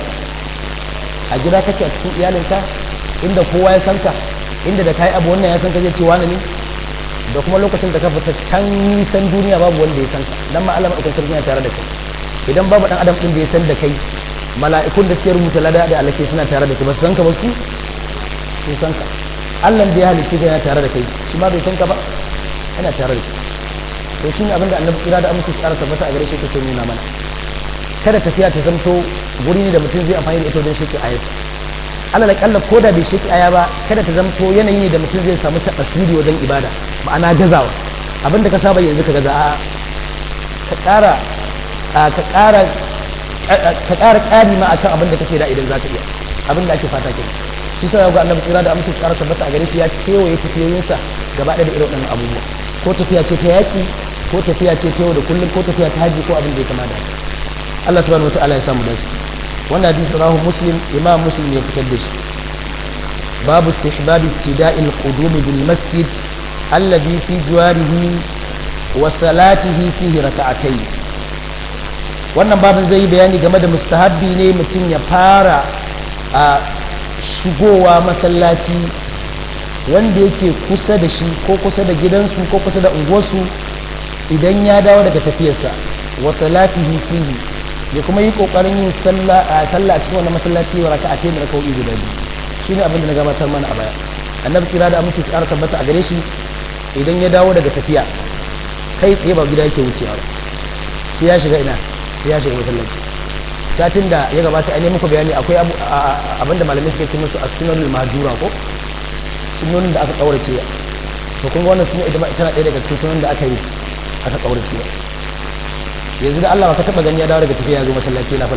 a gida kake a cikin iyalinka inda kowa ya san ka inda da kai abu wannan ya san ka zai ce wani ne da kuma lokacin da ka fita can nisan duniya babu wanda ya san ka dan ma Allah madaukakin sarki yana tare da kai idan babu dan adam din da ya san da kai mala'ikun da suke rubuta lada da alake suna tare da kai ba su san ka ba su sun san ka Allah da ya halicce ka yana tare da kai shi ma bai san ka ba yana tare da kai to shine abin da annabi kira da amince tsara tabbata a gare shi take nuna mana kada tafiya ta zanto guri ne da mutum zai amfani da ita don shi ayat Allah la kalla koda bai shi aya ba kada ta zanto yanayi ne da mutum zai samu tasiri wajen ibada ma'ana gazawa abinda ka saba yanzu ka gaza a ka ƙara ka ƙara ka ƙara ƙari ma akan abinda kake da idan zaka iya abinda ake fata ke shi sai ga annabi kira da amince tsara tabbata a gare shi ya kewaye tafiyoyinsa gaba ɗaya da irin waɗannan abubuwa ko tafiya ce ta yaki ko tafiya ce ta yau da kullum ko tafiya ta haji ko abin da ya kama da Allah subhanahu wataala ya samu dace wannan hadisi rahu muslim imam muslim ne fitar da shi babu istihbab ibtida'i al-qudum bil masjid alladhi fi jiwarihi wa salatihi fihi rak'atayn wannan babin zai yi bayani game da mustahabbi ne mutum ya fara a shigowa masallaci wanda yake kusa da shi ko kusa da gidansu ko kusa da unguwarsu idan ya dawo daga tafiyarsa wa salatihi fihi ya kuma yi kokarin yin sallah a sallah cikin wannan masallaci wa raka'atai da raka'o'i guda biyu shine abin da na gabatar mana a baya annabi kira da amince tsara tabbata a gare shi idan ya dawo daga tafiya kai tsaye ba gida yake wucewa ba sai ya shiga ina sai ya shiga masallaci satin da ya gabata a ne muku bayani akwai abin da malamai suka ce musu as-sunnul mahjura ko sunnonin da aka kaurace to kun ga wannan sunna ita tana ɗaya daga cikin sunnonin da aka yi aka kaurace yanzu da Allah ba ka taba gani ya dawo daga tafiya ya zo masallaci na fala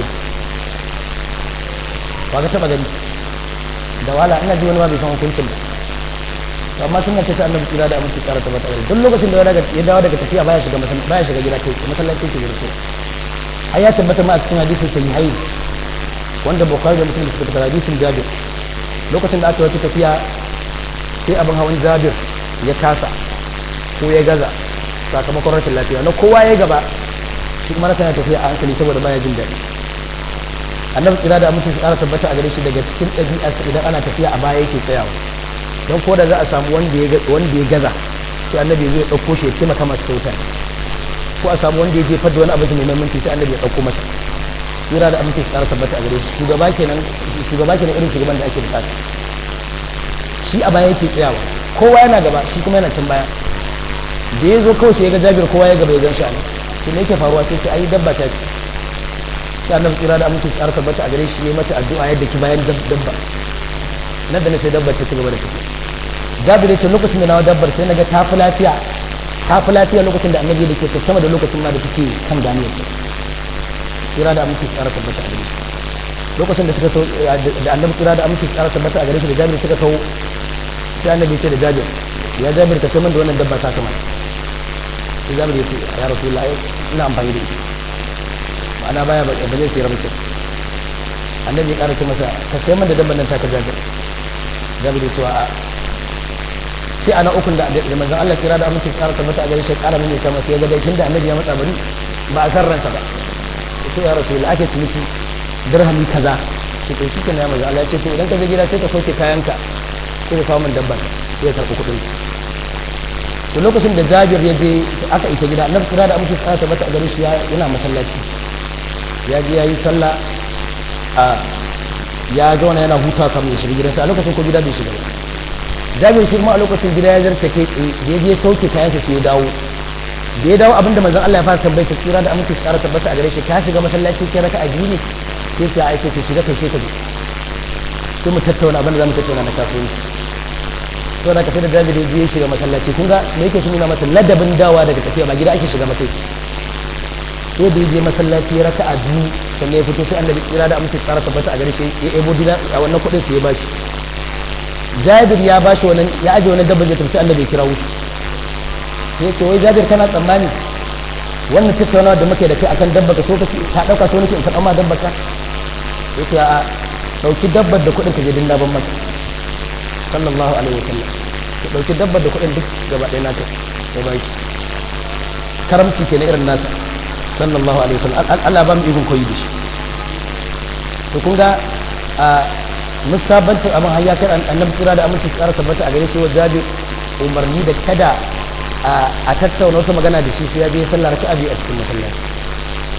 ba ka taba gani da wala ina ji wani ma bai san hukuncin ba to amma sunna ce ta annabi kira da amince kara tabbata duk lokacin da ya dawo daga tafiya baya shiga masallaci baya shiga gida kai masallaci ke girko ai ya tabbata ma a cikin hadisin sahihai wanda bukhari da muslim suka tabbata hadisin jabir lokacin da aka wata tafiya sai abin hawan jabir ya kasa ko ya gaza sakamakon rashin lafiya na kowa ya gaba shi kuma rasa ya tafiya a hankali saboda baya jin daɗi annabi kira da mutum su ƙara tabbata a gare shi daga cikin ɗabi'arsa idan ana tafiya a baya yake tsayawa don ko da za a samu wanda ya gaza sai annabi zai ɗauko shi ya taimaka masa kyauta ko a samu wanda ya jefar da wani abu mai muhimmanci sai annabi ya ɗauko masa kira da mutum su ƙara tabbata a gare shi shugaba kenan shugaba kenan irin shugaban da ake bukata shi a baya yake tsayawa kowa yana gaba shi kuma yana can baya da ya zo kawai sai ya ga jabir kowa ya gaba ya gan shi a nan sai me yake faruwa sai ce ai dabba ta ce sai annabi kira da amince tsara tabbata a gare shi ya mata addu'a yadda ki bayan dabba nan da sai dabbar ta ci gaba da tafiya jabir ya ce lokacin da na dabbar sai naga ta fi lafiya ta fi lafiya lokacin da annabi da ke ta sama da lokacin ma da take kan ganiyar kira da amince tsara tabbata a gare shi lokacin da suka da annabi kira da amince tsara tabbata a gare shi da jabir suka kawo sai annabi sai da jabir ya jabir ka sai man da wannan dabba ta kama sai jabir ya ce ya rasulullah ina amfani da ita ma'ana baya ba ba zai sai rabu ke annabi ya karace masa ka sai man da dabban nan ta ka jabir jabir ya ce wa sai ana ukun da da manzon Allah kira da amince tsara tabbata a gare shi kara mini kama sai ya ga dai tunda annabi ya matsa bari ba a san ransa ba sai ya rasulullah ake ciniki dirhami kaza ce to shi kenan ya manzon Allah ya ce to idan ka je gida sai ka soke kayanka sai ka kawo min dabban sai ya karɓi kuɗin to lokacin da jabir ya je aka isa gida annabi kira da amince tsara tabbata a gare shi yana masallaci ya je yayi sallah a ya zauna yana huta kamar ya shiga gidansa a lokacin ko gida bai shiga ba jabir shi kuma a lokacin gida ya zarce kai tsaye da ya je sauke kayansa sai ya dawo da ya dawo abinda manzon Allah ya fara tambaye shi kira da amince tsara tabbata a gare shi ka shiga masallaci kai raka a biyu ne sai sai ai sai ka shiga kai sai ka sai mu tattauna abinda zamu tattauna na kasuwanci to da kasai da jabir ya shiga masallaci kun ga me yake shi nuna masa ladabin dawa daga tafiya ba gida ake shiga masa sai da je masallaci ya raka a biyu sannan ya fito sai annabi kira da amince tsara tabbata a gare shi ya ebo dina a wannan kuɗin sai ya bashi jabir ya bashi wannan ya aje wannan dabbar ya tafi sai annabi ya kira wuce sai ya ce wai jabir kana tsammani wannan tattaunawa da muke da kai akan dabba ka so kake ka dauka so nake in faɗa ma dabbar ka yace a dauki dabbar da kuɗin ka je dinna ban maka sallallahu alaihi wasallam ka dauki dabbar da kuɗin duk gaba ɗaya naka sai bai karamci kenan irin nasa sallallahu alaihi wasallam Allah ba mu ikon koyi da shi to kun ga mustabancin abin hayya kan annabi tsira da aminci tsara tabbata a gare shi wa jabi umarni da kada a tattauna wata magana da shi sai ya je sallar raka'a biyu a cikin masallaci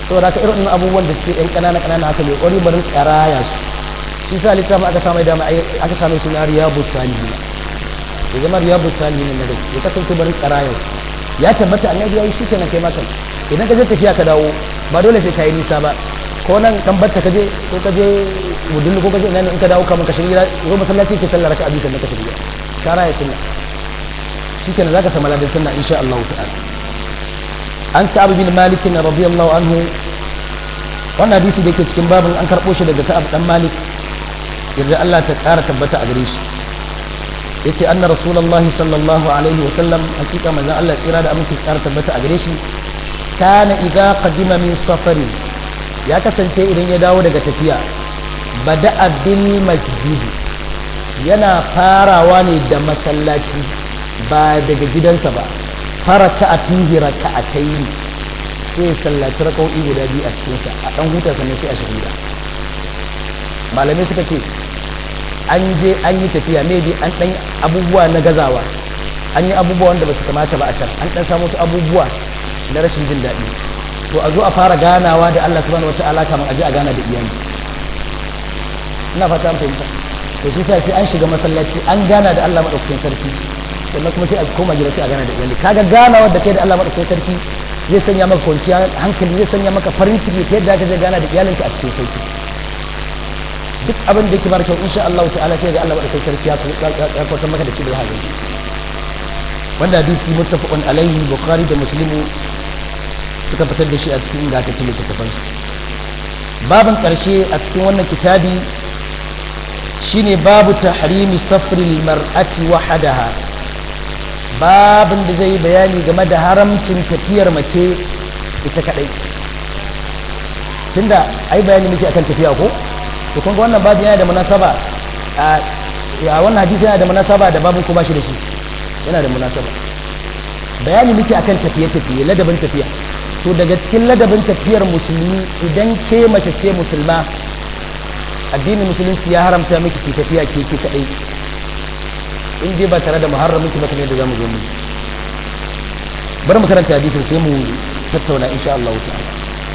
saboda ka irin abubuwan da suke ɗan ƙanana ƙanana haka mai ƙwari barin ƙaraya su shi sa littafin aka samu dama aka samu suna riyabus salihin ya zama riyabus salihin na dai ya kasance barin ƙaraya su ya tabbata annabi yayi shi kenan kai maka idan ka je tafiya ka dawo ba dole sai ka yi nisa ba ko nan dan batta ka je ko ka je mudullu ko ka je nan in ka dawo kamar ka shirya zo masallaci ke sallar raka'a biyu sannan ka shirya ƙaraya sunna shi kenan zaka samu ladan sunna insha Allah ta'ala an ka'ab bin malik radiyallahu anhu wannan hadisi da yake cikin babin an karbo shi daga ka'ab dan malik yadda Allah ta ƙara tabbata a gare shi yace anna rasulullahi sallallahu alaihi wa sallam hakika manzon Allah tsira da aminci ƙara tabbata a gare shi kana idza qadima min safari ya kasance idan ya dawo daga tafiya bada'a bil masjid yana farawa ne da masallaci ba daga gidansa ba faraka a fihi raka'atayn sai sallaci raka'o'i guda biyu a cikin sa a dan huta sannan sai a shahida malamai suka ce an je an yi tafiya maybe an dan abubuwa na gazawa an yi abubuwa wanda ba su kamata ba a can an dan samu su abubuwa na rashin jin daɗi to a zo a fara ganawa da Allah subhanahu wataala kamar a je a gana da iyali ina fata an fahimta to shi sai an shiga masallaci an gana da Allah madaukakin sarki sannan kuma sai a koma gida sai a gana da iyali kaga ganawa da kai da Allah madaukakin sarki zai sanya maka kwanciya hankali zai sanya maka farin ciki ta yadda ka zai gana da iyalinka a cikin sauki duk abin da yake barka insha Allah ta'ala sai ga Allah madaukakin sarki ya kwatar maka da shi da halin wanda hadisi muttafaqun alaihi bukhari da muslimu suka fitar da shi a cikin ingantaccen littattafan su babin karshe a cikin wannan kitabi shine babu tahrimi safri mar'ati wahdaha babin da zai bayani game da haramcin tafiyar mace ita kadai tunda ai bayani muke akan tafiya ko to kun ga wannan babu yana da munasaba a wannan hadisi yana da munasaba da babun ko bashi da shi yana da munasaba bayani muke akan tafiye tafiye ladabin tafiya to daga cikin ladabin tafiyar musulmi idan ke mace ce musulma addinin musulunci ya haramta miki ki tafiya ke ke kadai in dai ba tare da muharramin ki ba kamar yadda zamu zo mu bari mu karanta hadisin sai mu tattauna insha Allah ta'ala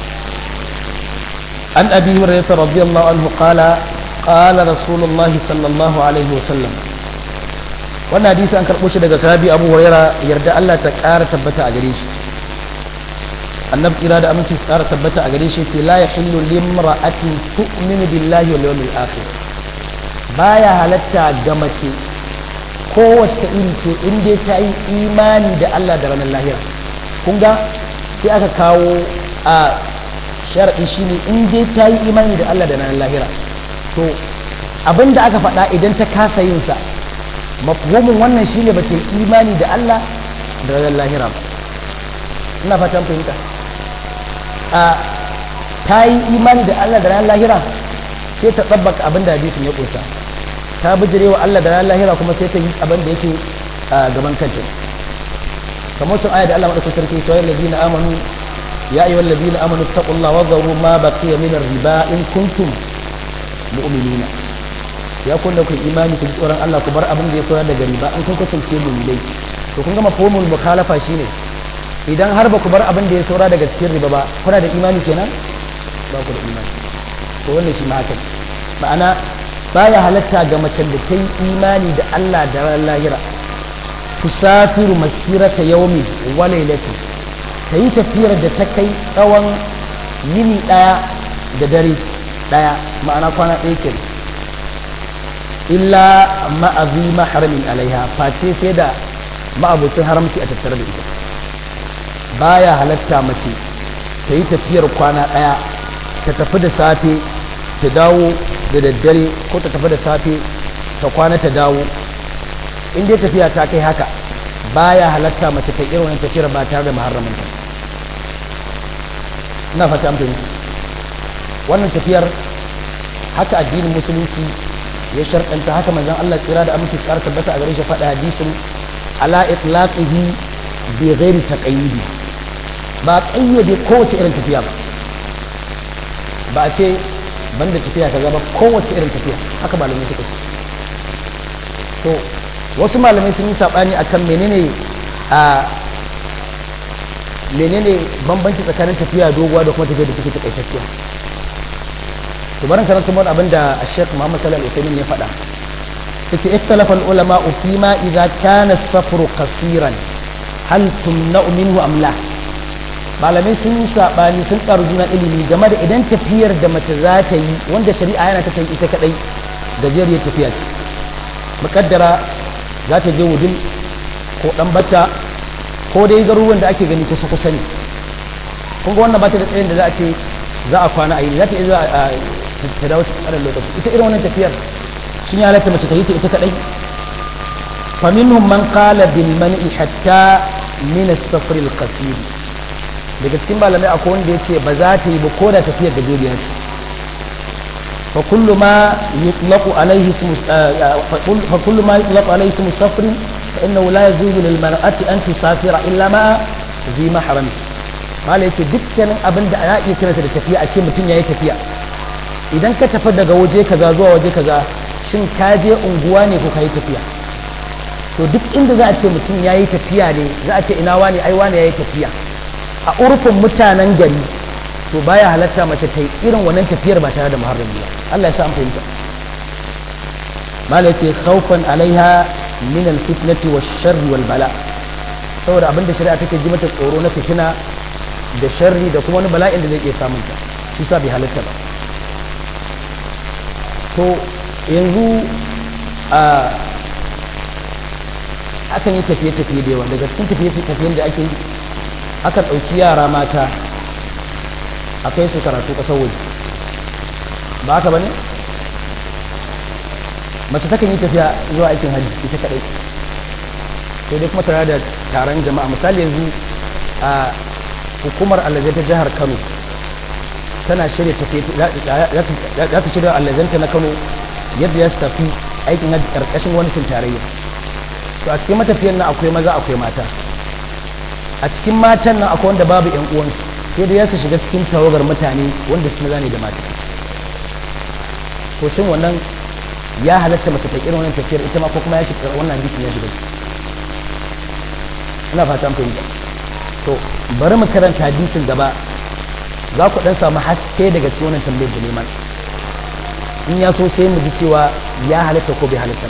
an abi hurairah radiyallahu anhu qala qala rasulullah sallallahu alaihi wasallam wannan hadisi an karbo shi daga sahabi abu hurairah yarda Allah ta ƙara tabbata a gare shi annabi kira da aminci su ƙara tabbata a gare shi ce la yahillu limra'atin tu'minu billahi wal yawmil akhir baya halatta ga mace kowace iri ce in dai ta yi imani da Allah da ranar lahira kun ga sai aka kawo a sharaɗi shine in dai ta yi imani da Allah da ranar lahira to abinda aka faɗa idan ta kasa yin sa mafhumin wannan shine ba ta yi imani da Allah da ranar lahira ba ina fatan fahimta a ta yi imani da Allah da ranar lahira sai ta tsabbaka abinda hadisin ya kusa ta bijire wa Allah da ranar lahira kuma sai ta yi abin da yake a gaban kanta kamar sun aya da Allah madaukakin sarki cewa allazina amanu ya ayyuhal ladina amanu taqullaha wa dharu ma baqiya min ar-riba in kuntum mu'minina ya kun da ku imani ku tsoron Allah ku bar abin da ya saura daga riba in kun kasance mu'minai to kun ga mafhumul mukhalafa shine idan har ba ku bar abin da ya saura daga cikin riba ba kuna da imani kenan ba ku da imani to wannan shi ma haka ma'ana baya halatta ga macen da ta yi imani da Allah da ran lahira tusafiru masirata yaumi wa lailati ta yi tafiyar da ta kai tsawon yini daya da dare daya ma'ana kwana ɗaya ke illa ma'azi mahramin alaiha face sai da ma'abucin haramci a tattare da ita baya halatta mace ta yi tafiyar kwana daya ta tafi da safe ta dawo da daddare ko ta tafi da safe ta kwana ta dawo in dai tafiya ta kai haka baya halatta mace ta irin wannan tafiyar ba tare da muharraminta ina fata an fahimta wannan tafiyar haka addinin musulunci ya sharɗanta haka manzon Allah tsira da aminci tsara tabbata a gare shi faɗa hadisin ala itlaqihi bi ghairi taqayyidi ba kayyade kowace irin tafiya ba ba a ce banda tafiya kaza ba kowace irin tafiya haka malamai suka ce to wasu malamai sun yi sabani akan menene a menene bambanci tsakanin tafiya doguwa da kuma tafiya da take takaitacciya to barin karanta mun abinda Sheikh Muhammad Sallallahu Alaihi Wasallam ya faɗa yace ikhtalafa al-ulama fi ma idza kana as-safru qasiran hal tumna'u minhu am la malamai sun yi sabani sun karu juna ilimi game da idan tafiyar da mace za ta yi wanda shari'a yana ta kai ita kadai gajeriyar tafiya ce mukaddara za ta je wudin ko dan bata ko dai garuruwan da ake gani kusa kusa ne kun ga wannan ba ta da tsayin da za a ce za a kwana a yi za ta iya ta dawo cikin ƙarar lokaci ita irin wannan tafiyar sun yi halatta mace ta yi ta ita kadai fa minhum man qala bil man'i hatta min as-safr al-qasir daga cikin malamai akwai wanda yace ba za ta yi ba ko da tafiyar gajeriya ce fa kullu ma yutlaqu alayhi ismu fa kullu ma yutlaqu alayhi ismu safr fa innahu la yajuzu lil mar'ati an tusafira illa ma zi mahram malai yace dukkanin abin da ana iya kiransa da tafiya a ce mutum yayi tafiya idan ka tafi daga waje kaza zuwa waje kaza shin ka je unguwa ne ko kai tafiya to duk inda za a ce mutum yayi tafiya ne za a ce ina wani ai wani yayi tafiya a urfin mutanen gari to baya halatta mace ta yi irin wannan tafiyar ba tare da muharrami ba Allah ya sa an fahimta malai yace khawfan alaiha min al-fitnati wash-sharr wal-bala saboda abinda shari'a take ji mata tsoro na fitina da sharri da kuma wani bala'in da zai iya samun ta shi sa bai halatta ba to yanzu a akan yi tafiye-tafiye da yawa daga cikin tafiye-tafiyen da ake yi akan ɗauki yara mata a kai su karatu ƙasar waje ba haka ba ne mace takan yi tafiya zuwa aikin hajji ita kaɗai sai dai kuma tare da taron jama'a misali yanzu a hukumar allazai ta jihar kano tana shirya tafiye za ta shirya allazanta na kano yadda ya tafi aikin hajji ƙarƙashin wani tarayya to a cikin matafiyan nan akwai maza akwai mata a cikin matan nan akwai wanda babu ƴan uwansu sai da ya su shiga cikin tawagar mutane wanda su maza ne da mata to shin wannan ya halatta mace ta irin wannan tafiyar ita ma ko kuma ya shiga wannan hadisin ya shiga ina fata an fahimta to bari mu karanta hadisin gaba za ku dan samu haske daga cikin wannan tambayar da neman in ya so sai mu ji cewa ya halatta ko bai halatta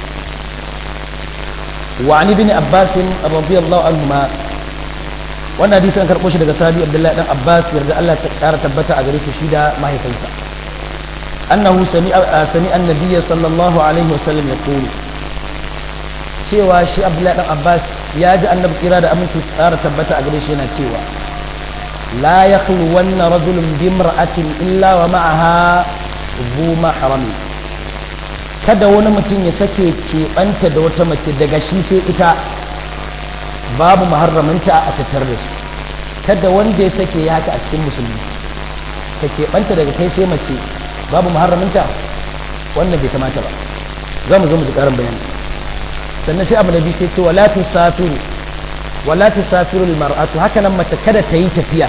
wa ani bin abbas radiyallahu anhuma wannan hadisi an karbo shi daga sahabi abdullahi dan abbas yarda Allah ta kara tabbata a gare shi shi da mahaifinsa annahu sami'a sami'a annabiyyi sallallahu alaihi wasallam yaqulu cewa shi abdullahi dan abbas ya ji annabi kira da aminci tsara tabbata a gare shi yana cewa la yakhlu wanna rajulun bi imra'atin illa wa ma'aha zu mahrami kada wani mutum ya sake keɓanta da wata mace daga shi sai ita babu muharraminta a tattare da su kada wanda ya sake ya haka a cikin musulmi ka keɓanta daga kai sai mace babu muharraminta wannan bai kamata ba za mu zo mu ji ƙarin bayani sannan sai abu na biyu sai ce wala tusafiru wala tusafiru almar'atu haka nan mace kada ta yi tafiya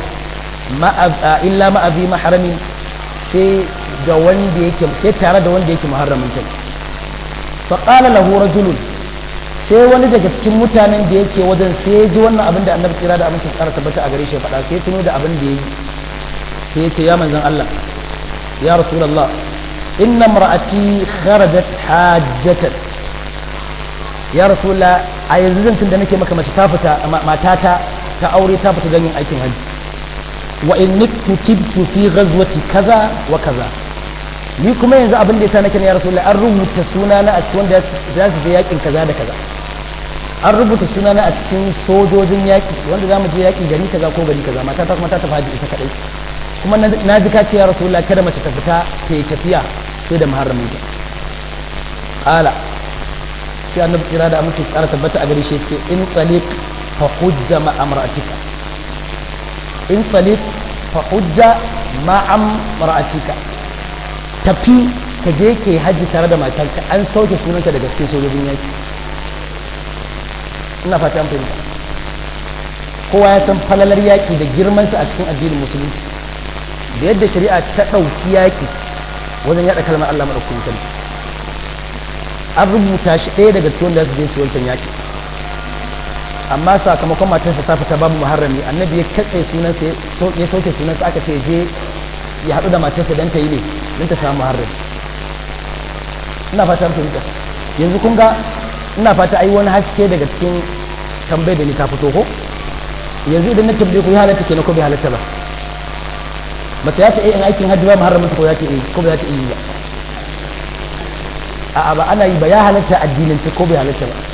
illa ma abi mahrami sai ga wanda yake sai tare da wanda yake muharramin ta fa qala lahu rajulun sai wani daga cikin mutanen da yake wajen sai ya ji wannan abin da annabi kira da amincin tsara tabbata a gare shi faɗa sai tuno da abin da yayi sai ya ce ya manzon Allah ya rasulullah inna imra'ati kharajat hajjatan ya rasulullah a yanzu zancin da nake maka mace ta fita matata ta aure ta fita don yin aikin hajji wa in kutibtu fi ghazwati kaza wa kaza ni kuma yanzu abin da yasa nake ne ya rasulullah an rubuta sunana a cikin wanda za su je yakin kaza da kaza an rubuta sunana a cikin sojojin yaki wanda za mu je yaki gari kaza ko gari kaza matata kuma ta tafi hajji ita kadai kuma na ji ka ce ya rasulullah kada mace ta fita ta yi tafiya sai da muharramin ta qala sai annabi kira da amince tsara tabbata a gare shi ce in taliq fa hujja ma amra'atika in taliq fa hujja ma amra'atika tafi ka je ka yi hajji tare da matarka an sauke sunanka daga cikin sojojin yaki ina fata an fahimta kowa ya san falalar yaki da girmansa a cikin addinin musulunci da yadda shari'a ta ɗauki yaki wajen yaɗa kalmar Allah maɗaukakin sarki an rubuta shi ɗaya daga cikin da su je su wancan yaki amma sakamakon matarsa ta fita babu muharrami annabi ya katse sunansa ya sauke sunansa aka ce je ya haɗu da matarsa don ta yi ne don ta samu muharrami ina fata mutum ta yanzu kun ga ina fata ai wani haske daga cikin tambayar da ni ta fito ko yanzu idan na tambaye ku ya halatta kenan ko bai halatta ba mace ya ce in aikin hajji ba muharramin ta ko ya ce eh ko bai ta yi ba a'a ba ana yi ba ya halatta addinance ko bai halatta ba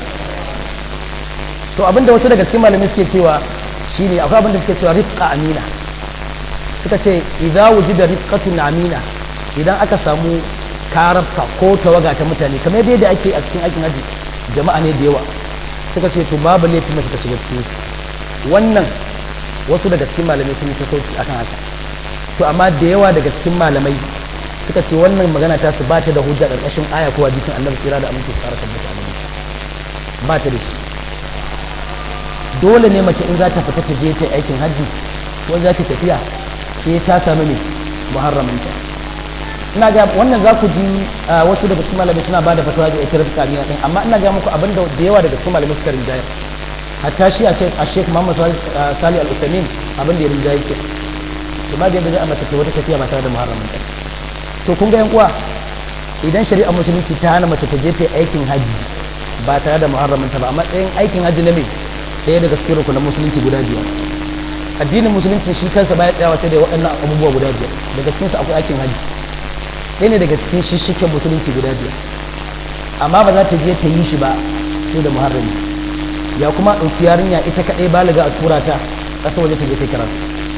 to abinda wasu daga cikin malamai suke cewa shine akwai abinda suke cewa rifqa amina suka ce idza wujida rifqatun amina idan aka samu karabka ko tawaga ta mutane kamar yadda ake a cikin aikin haji jama'a ne da yawa suka ce to babu laifin mace ta shiga cikin wannan wasu daga cikin malamai sun yi sassauci akan haka to amma da yawa daga cikin malamai suka ce wannan magana ta su ba ta da hujja ƙarƙashin aya ko hadisin annabi tsira da aminci tsara tabbata a ba ta da shi dole ne mace in za ta fita ta je ta aikin hajji ko za ta tafiya sai ta samu ne muharramanta ina ga wannan za ku ji wasu daga cikin malamai suna ba da fatawa da ita rafika biya din amma ina ga muku abin da da yawa daga cikin malamai suka rinjaya hatta shi a Sheikh Sheikh Muhammad Salih Al-Uthaymeen abin da ya rinjaya ke to ma da yadda a mace ta wata tafiya ba tare da muharramanta to kun ga yan uwa idan shari'ar musulunci ta hana mace ta je ta aikin hajji ba tare da muharramanta ba a matsayin aikin hajji na me ɗaya daga cikin rukunan musulunci guda biyar addinin musulunci shi kansa baya tsayawa sai da waɗannan abubuwa guda biyar daga cikinsu akwai aikin hajji ɗaya ne daga cikin shishiken musulunci guda biyar amma ba za ta je ta yi shi ba sai da muharrami ya kuma ɗauki yarinya ita kaɗai baliga a tura ta ƙasa waje ta je ta karatu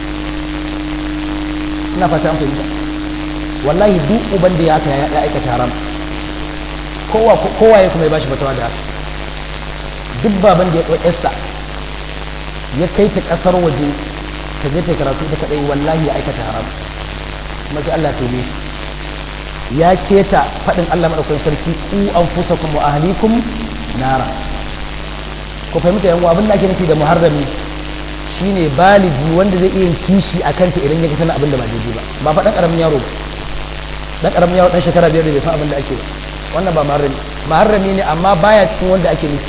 ina fata an fahimta wallahi duk uban da ya ya aikata haram kowa kowa ya kuma ya bashi fatawa da haka duk baban da ya ɗau yarsa ya kai ta ƙasar waje ta je ta karatu ta kaɗai wallahi ya aikata haram kuma sai Allah ya shi ya keta faɗin Allah maɗaukakin sarki ku anfusakum wa ahlikum nara ko fahimta yan abin da ake nufi da muharrami shine baligi wanda zai iya kishi a kanta idan ya ga tana abin da ba daidai ba ba fa dan karamin yaro ba dan karamin yaro dan shekara biyar da bai san abin da ake ba wannan ba muharrami muharrami ne amma baya cikin wanda ake nufi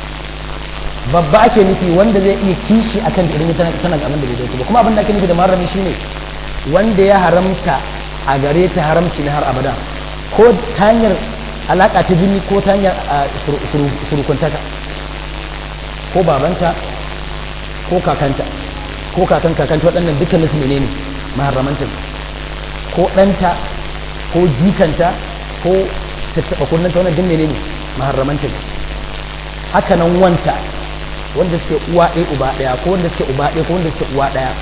babba ake nufi wanda zai iya kishi akan idan ya tana ga abin da bai dace ba kuma abin da ake nufi da muharrami shine wanda ya haramta a gare ta haramci na har abada ko ta hanyar alaka ta jini ko ta hanyar surukuntaka ko babanta ko kakanta ko kakan kakanta waɗannan dukkanin su menene maharramanta ko ɗanta ko jikanta ko tattaɓa kunnanta wannan duk menene maharramanta haka nan wanta wanda suke uwa ɗaya uba ɗaya ko wanda suke uba ɗaya ko wanda suke uwa ɗaya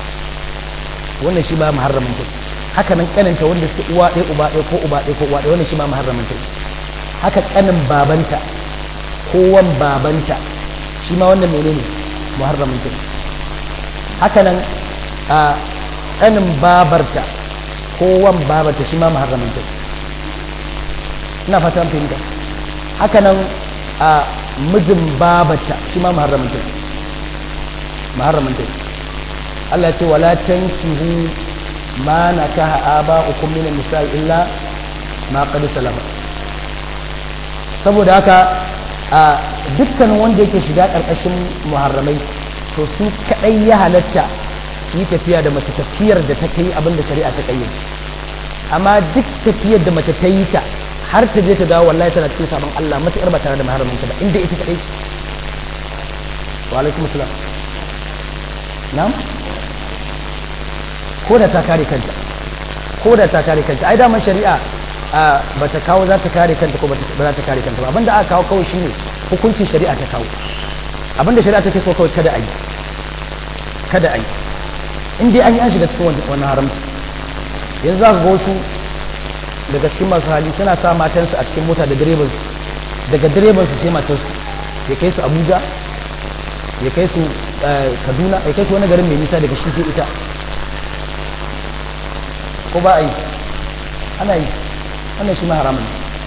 wannan shi ba muharramin ta haka nan kaninta wanda suke uwa ɗaya uba ɗaya ko uba ɗaya ko uwa ɗaya wannan shi ba muharramin ta haka kanin babanta ko wan babanta shi ma wannan menene muharramin ta haka nan a kanin babarta ko wan babarta shi ma muharramin ta ina fata fahimta haka nan a mijin babata shi ma muharramanta muharramanta Allah ya ce wala tankihu ma nakaha aba'ukum min an-nisa'i illa ma qad salama saboda haka a dukkanin wanda yake shiga karkashin muharramai to su kadai ya halatta su yi tafiya da mace tafiyar da ta kai abin da shari'a ta kayyade amma duk tafiyar da mace ta yi ta har ta je ta dawo wallahi tana cikin sabon Allah matuƙar ba tare da maharamin ta ba inda ita kadai ce wa alaikum assalam na'am ko da ta kare kanta ko da ta kare kanta ai daman shari'a ba ta kawo za ta kare kanta ko ba za ta kare kanta ba abinda aka kawo kawai shine hukuncin shari'a ta kawo abinda shari'a take so kawai kada ayi kada ayi in dai an yi an shiga cikin wannan haramci yanzu za ka ga wasu daga cikin masu hali suna sa matansu a cikin mota da direban daga direban su sai matansu ya kai su Abuja ya kai su Kaduna ya kai su wani garin mai nisa daga shi sai ita ko ba a yi ana yi wannan shi ma haramun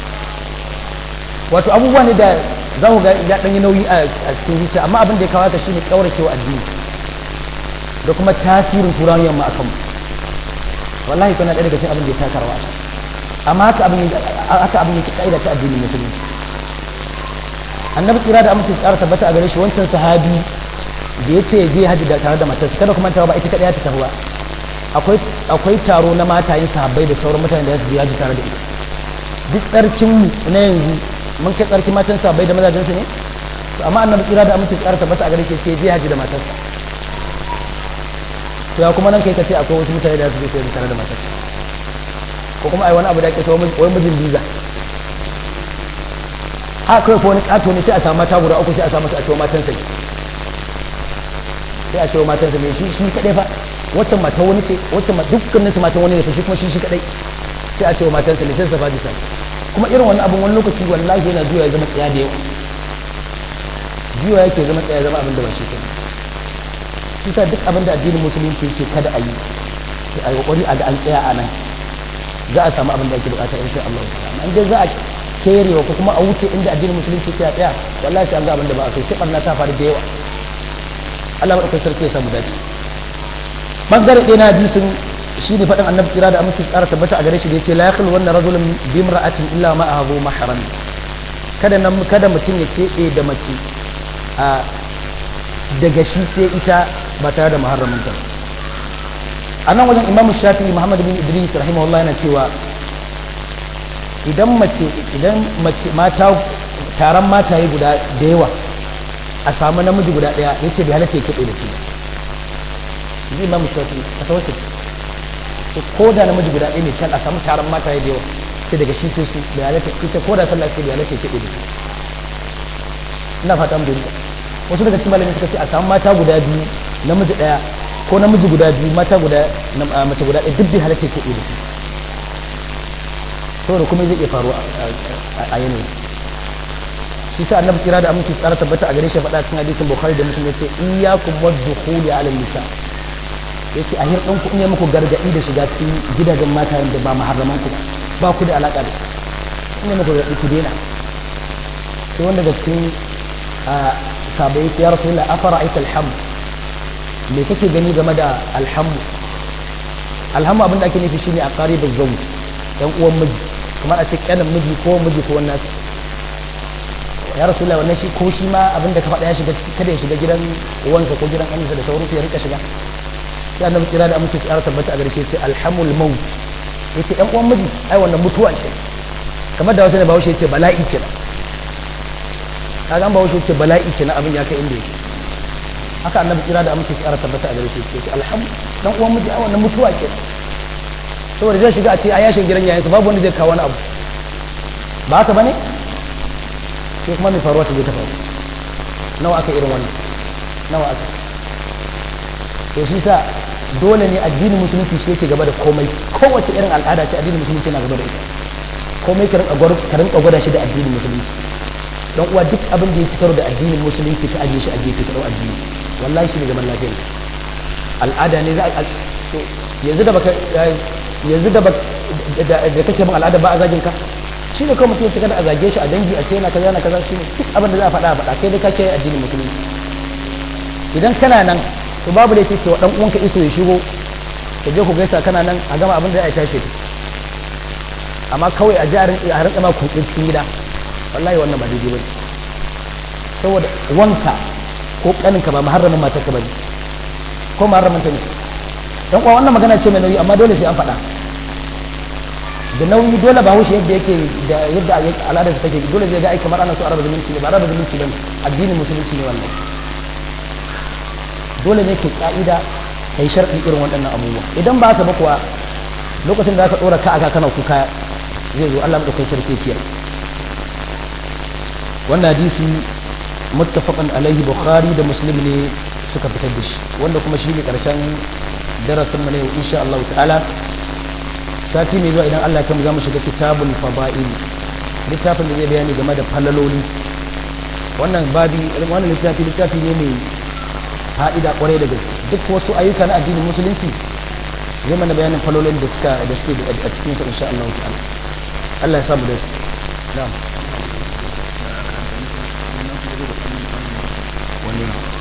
wato abubuwa ne da za ku ga ya ɗanyi nauyi a cikin zuciya amma abin da ya kawo ka shi ne ƙauracewa addini da kuma tasirin turawan yamma a kanmu wallahi kuna ɗaya daga cikin abin da ya taka rawa amma haka abin haka abin yake kaida ta addinin musulunci annabi tsira da amince tsara tabbata a gare shi wancan sahabi da ya ce je haji da tare da matarsa kada kuma ta ba ita kadai ta tafi ba akwai akwai taro na matayen sahabbai da sauran mutane da su je haji tare da ita duk tsarkin mu na yanzu mun kai tsarkin matan sahabbai da mazajen su ne to amma annabi tsira da amince tsara tabbata a gare shi ce je haji da matarsa to ya kuma nan kai kace akwai wasu mutane da su je tare da matarsa ko kuma ai wani abu da ake so wai mijin biza a kawai ko wani kato ne sai a samu mata guda uku sai a samu su a cewa matansa ne sai a cewa matansa ne shi shi kadai fa waccan mata wani ce waccan dukkanin su matan wani ne shi kuma shi shi kadai sai a cewa matansa ne sai safa bisa kuma irin wannan abun wani lokaci wallahi yana juya ya zama tsaya da yawa juya yake zama tsaya zama abin da ba shi ke kusa duk abin da addinin musulunci ce kada a yi sai a yi kokari a ga an tsaya a nan za a samu abin da ake bukata insha Allah ta'ala an dai za a kerewa ko kuma a wuce inda addinin musulunci ce a tsaya wallahi sai an ga abin da ba a kai sai barna ta faru da yawa Allah madaukakin sarki ya samu dace bangare ɗaya na hadisin shi ne faɗin annabi kira da amince tsara tabbata a gare shi da yace la yakhlu wannan rajulun bi imra'atin illa ma ahu mahram kada nan kada mutum ya keɓe da mace a daga shi sai ita ba tare da muharramin ta a nan wajen imamu shafi'i muhammad bin idris rahimahullah yana cewa idan mace idan mace mata taron mataye guda da yawa a samu namiji guda daya yace bai halatta ya kebe da shi zai imamu shafi'i a tawassaci ce ko da namiji guda ɗaya ne kan a samu taron mataye da yawa ce daga shi sai su bai halatta ita ko da sallah ce bai halatta ya kebe da shi ina fata mu da wasu daga cikin malamai suka ce a samu mata guda biyu namiji daya ko namiji guda biyu mata guda mace guda ɗaya duk bai halatta ya kebe da shi saboda kuma zai iya faru a yanayi shi sa annabi kira da aminci tsara tabbata a gare shi faɗa cikin hadisin bukhari da muslim yace iyyakum wadkhuli ala nisa yace a hirɗin ku ne muku gargadi da shiga cikin gidajen mata da ba muharraman ku ba ku da alaka da su ne muku gargadi ku daina sai wanda da cikin sabai yace ya rasulullah afara aita alham me kake gani game da alhamu alhamu abin da ake nufi shine a qaribul zawj dan uwan miji kamar a ce kanin miji ko miji ko wannan su ya rasulullah wannan shi ko shi ma abinda ka faɗa ya shiga kada ya shiga gidan uwansa ko gidan ƙaninsa da sauransu ya rika shiga sai annabi kira da amince ya tabbata a garshe ce alhamul maut yace dan uwan miji ai wannan mutuwa ce kamar da wasu ne bawo shi yace bala'i kenan kaga an bawo shi yace bala'i kenan abin ya kai inda yake haka annabi kira da amince ya tabbata a garshe ce alham dan uwan miji ai wannan mutuwa kenan saboda zai shiga a ce a yashin gidan yayin babu wanda zai kawo wani abu ba haka bane sai kuma mai faruwa ta zai ta faru nawa aka irin wannan nawa aka to shi sa dole ne addinin musulunci shi yake gaba da komai kowace irin al'ada ce addinin musulunci yana gaba da ita komai ka rinka gwada shi da addinin musulunci don uwa duk abin da ya ci karo da addinin musulunci ka ajiye shi a gefe ka dau addini wallahi shi ne zaman lafiya al'ada ne za a yanzu da baka yanzu da da kake bin al'ada ba a zagin ka shi ne kawai mutum ya cika da a zage shi a dangi a ce yana kaza yana kaza shi ne duk abin da za a faɗa a faɗa kai dai kake addinin musulunci idan kana nan to babu da yake wa dan uwanka iso ya shigo ka je ku gaisa kana nan a gama abin da ya tashi amma kawai a ji a rinka ma kuɗin cikin gida wallahi wannan ba daidai bane saboda wanka ko kaninka ba muharramin matarka bane ko muharramin ta ne dan uwa wannan magana ce mai nauyi amma dole sai an faɗa da nauyi dole ba haushi yadda yake da yadda al'adar su take dole zai ga ai kamar ana so araba zumunci ne ba araba zumunci bane addinin musulunci ne wannan dole ne ke ka'ida kai sharɗi irin waɗannan abubuwa idan ba haka ba kuwa lokacin da aka dora ka aka kana kuka zai zo Allah madaukakin sarki kiyar wannan hadisi muttafaqan alaihi bukhari da muslim ne suka fitar da shi wanda kuma shi ne karshen darasin mu ne insha Allah ta'ala sati mai zuwa idan Allah ya kama za mu shiga kitabul fada'il littafin da zai bayani game da falaloli wannan babi wannan littafi littafi ne mai fa'ida kwarai da gaske duk wasu ayyuka na addinin musulunci zai mana bayanin falalolin da suka da suke a cikin sa insha Allah ta'ala Allah ya samu da su na'am wannan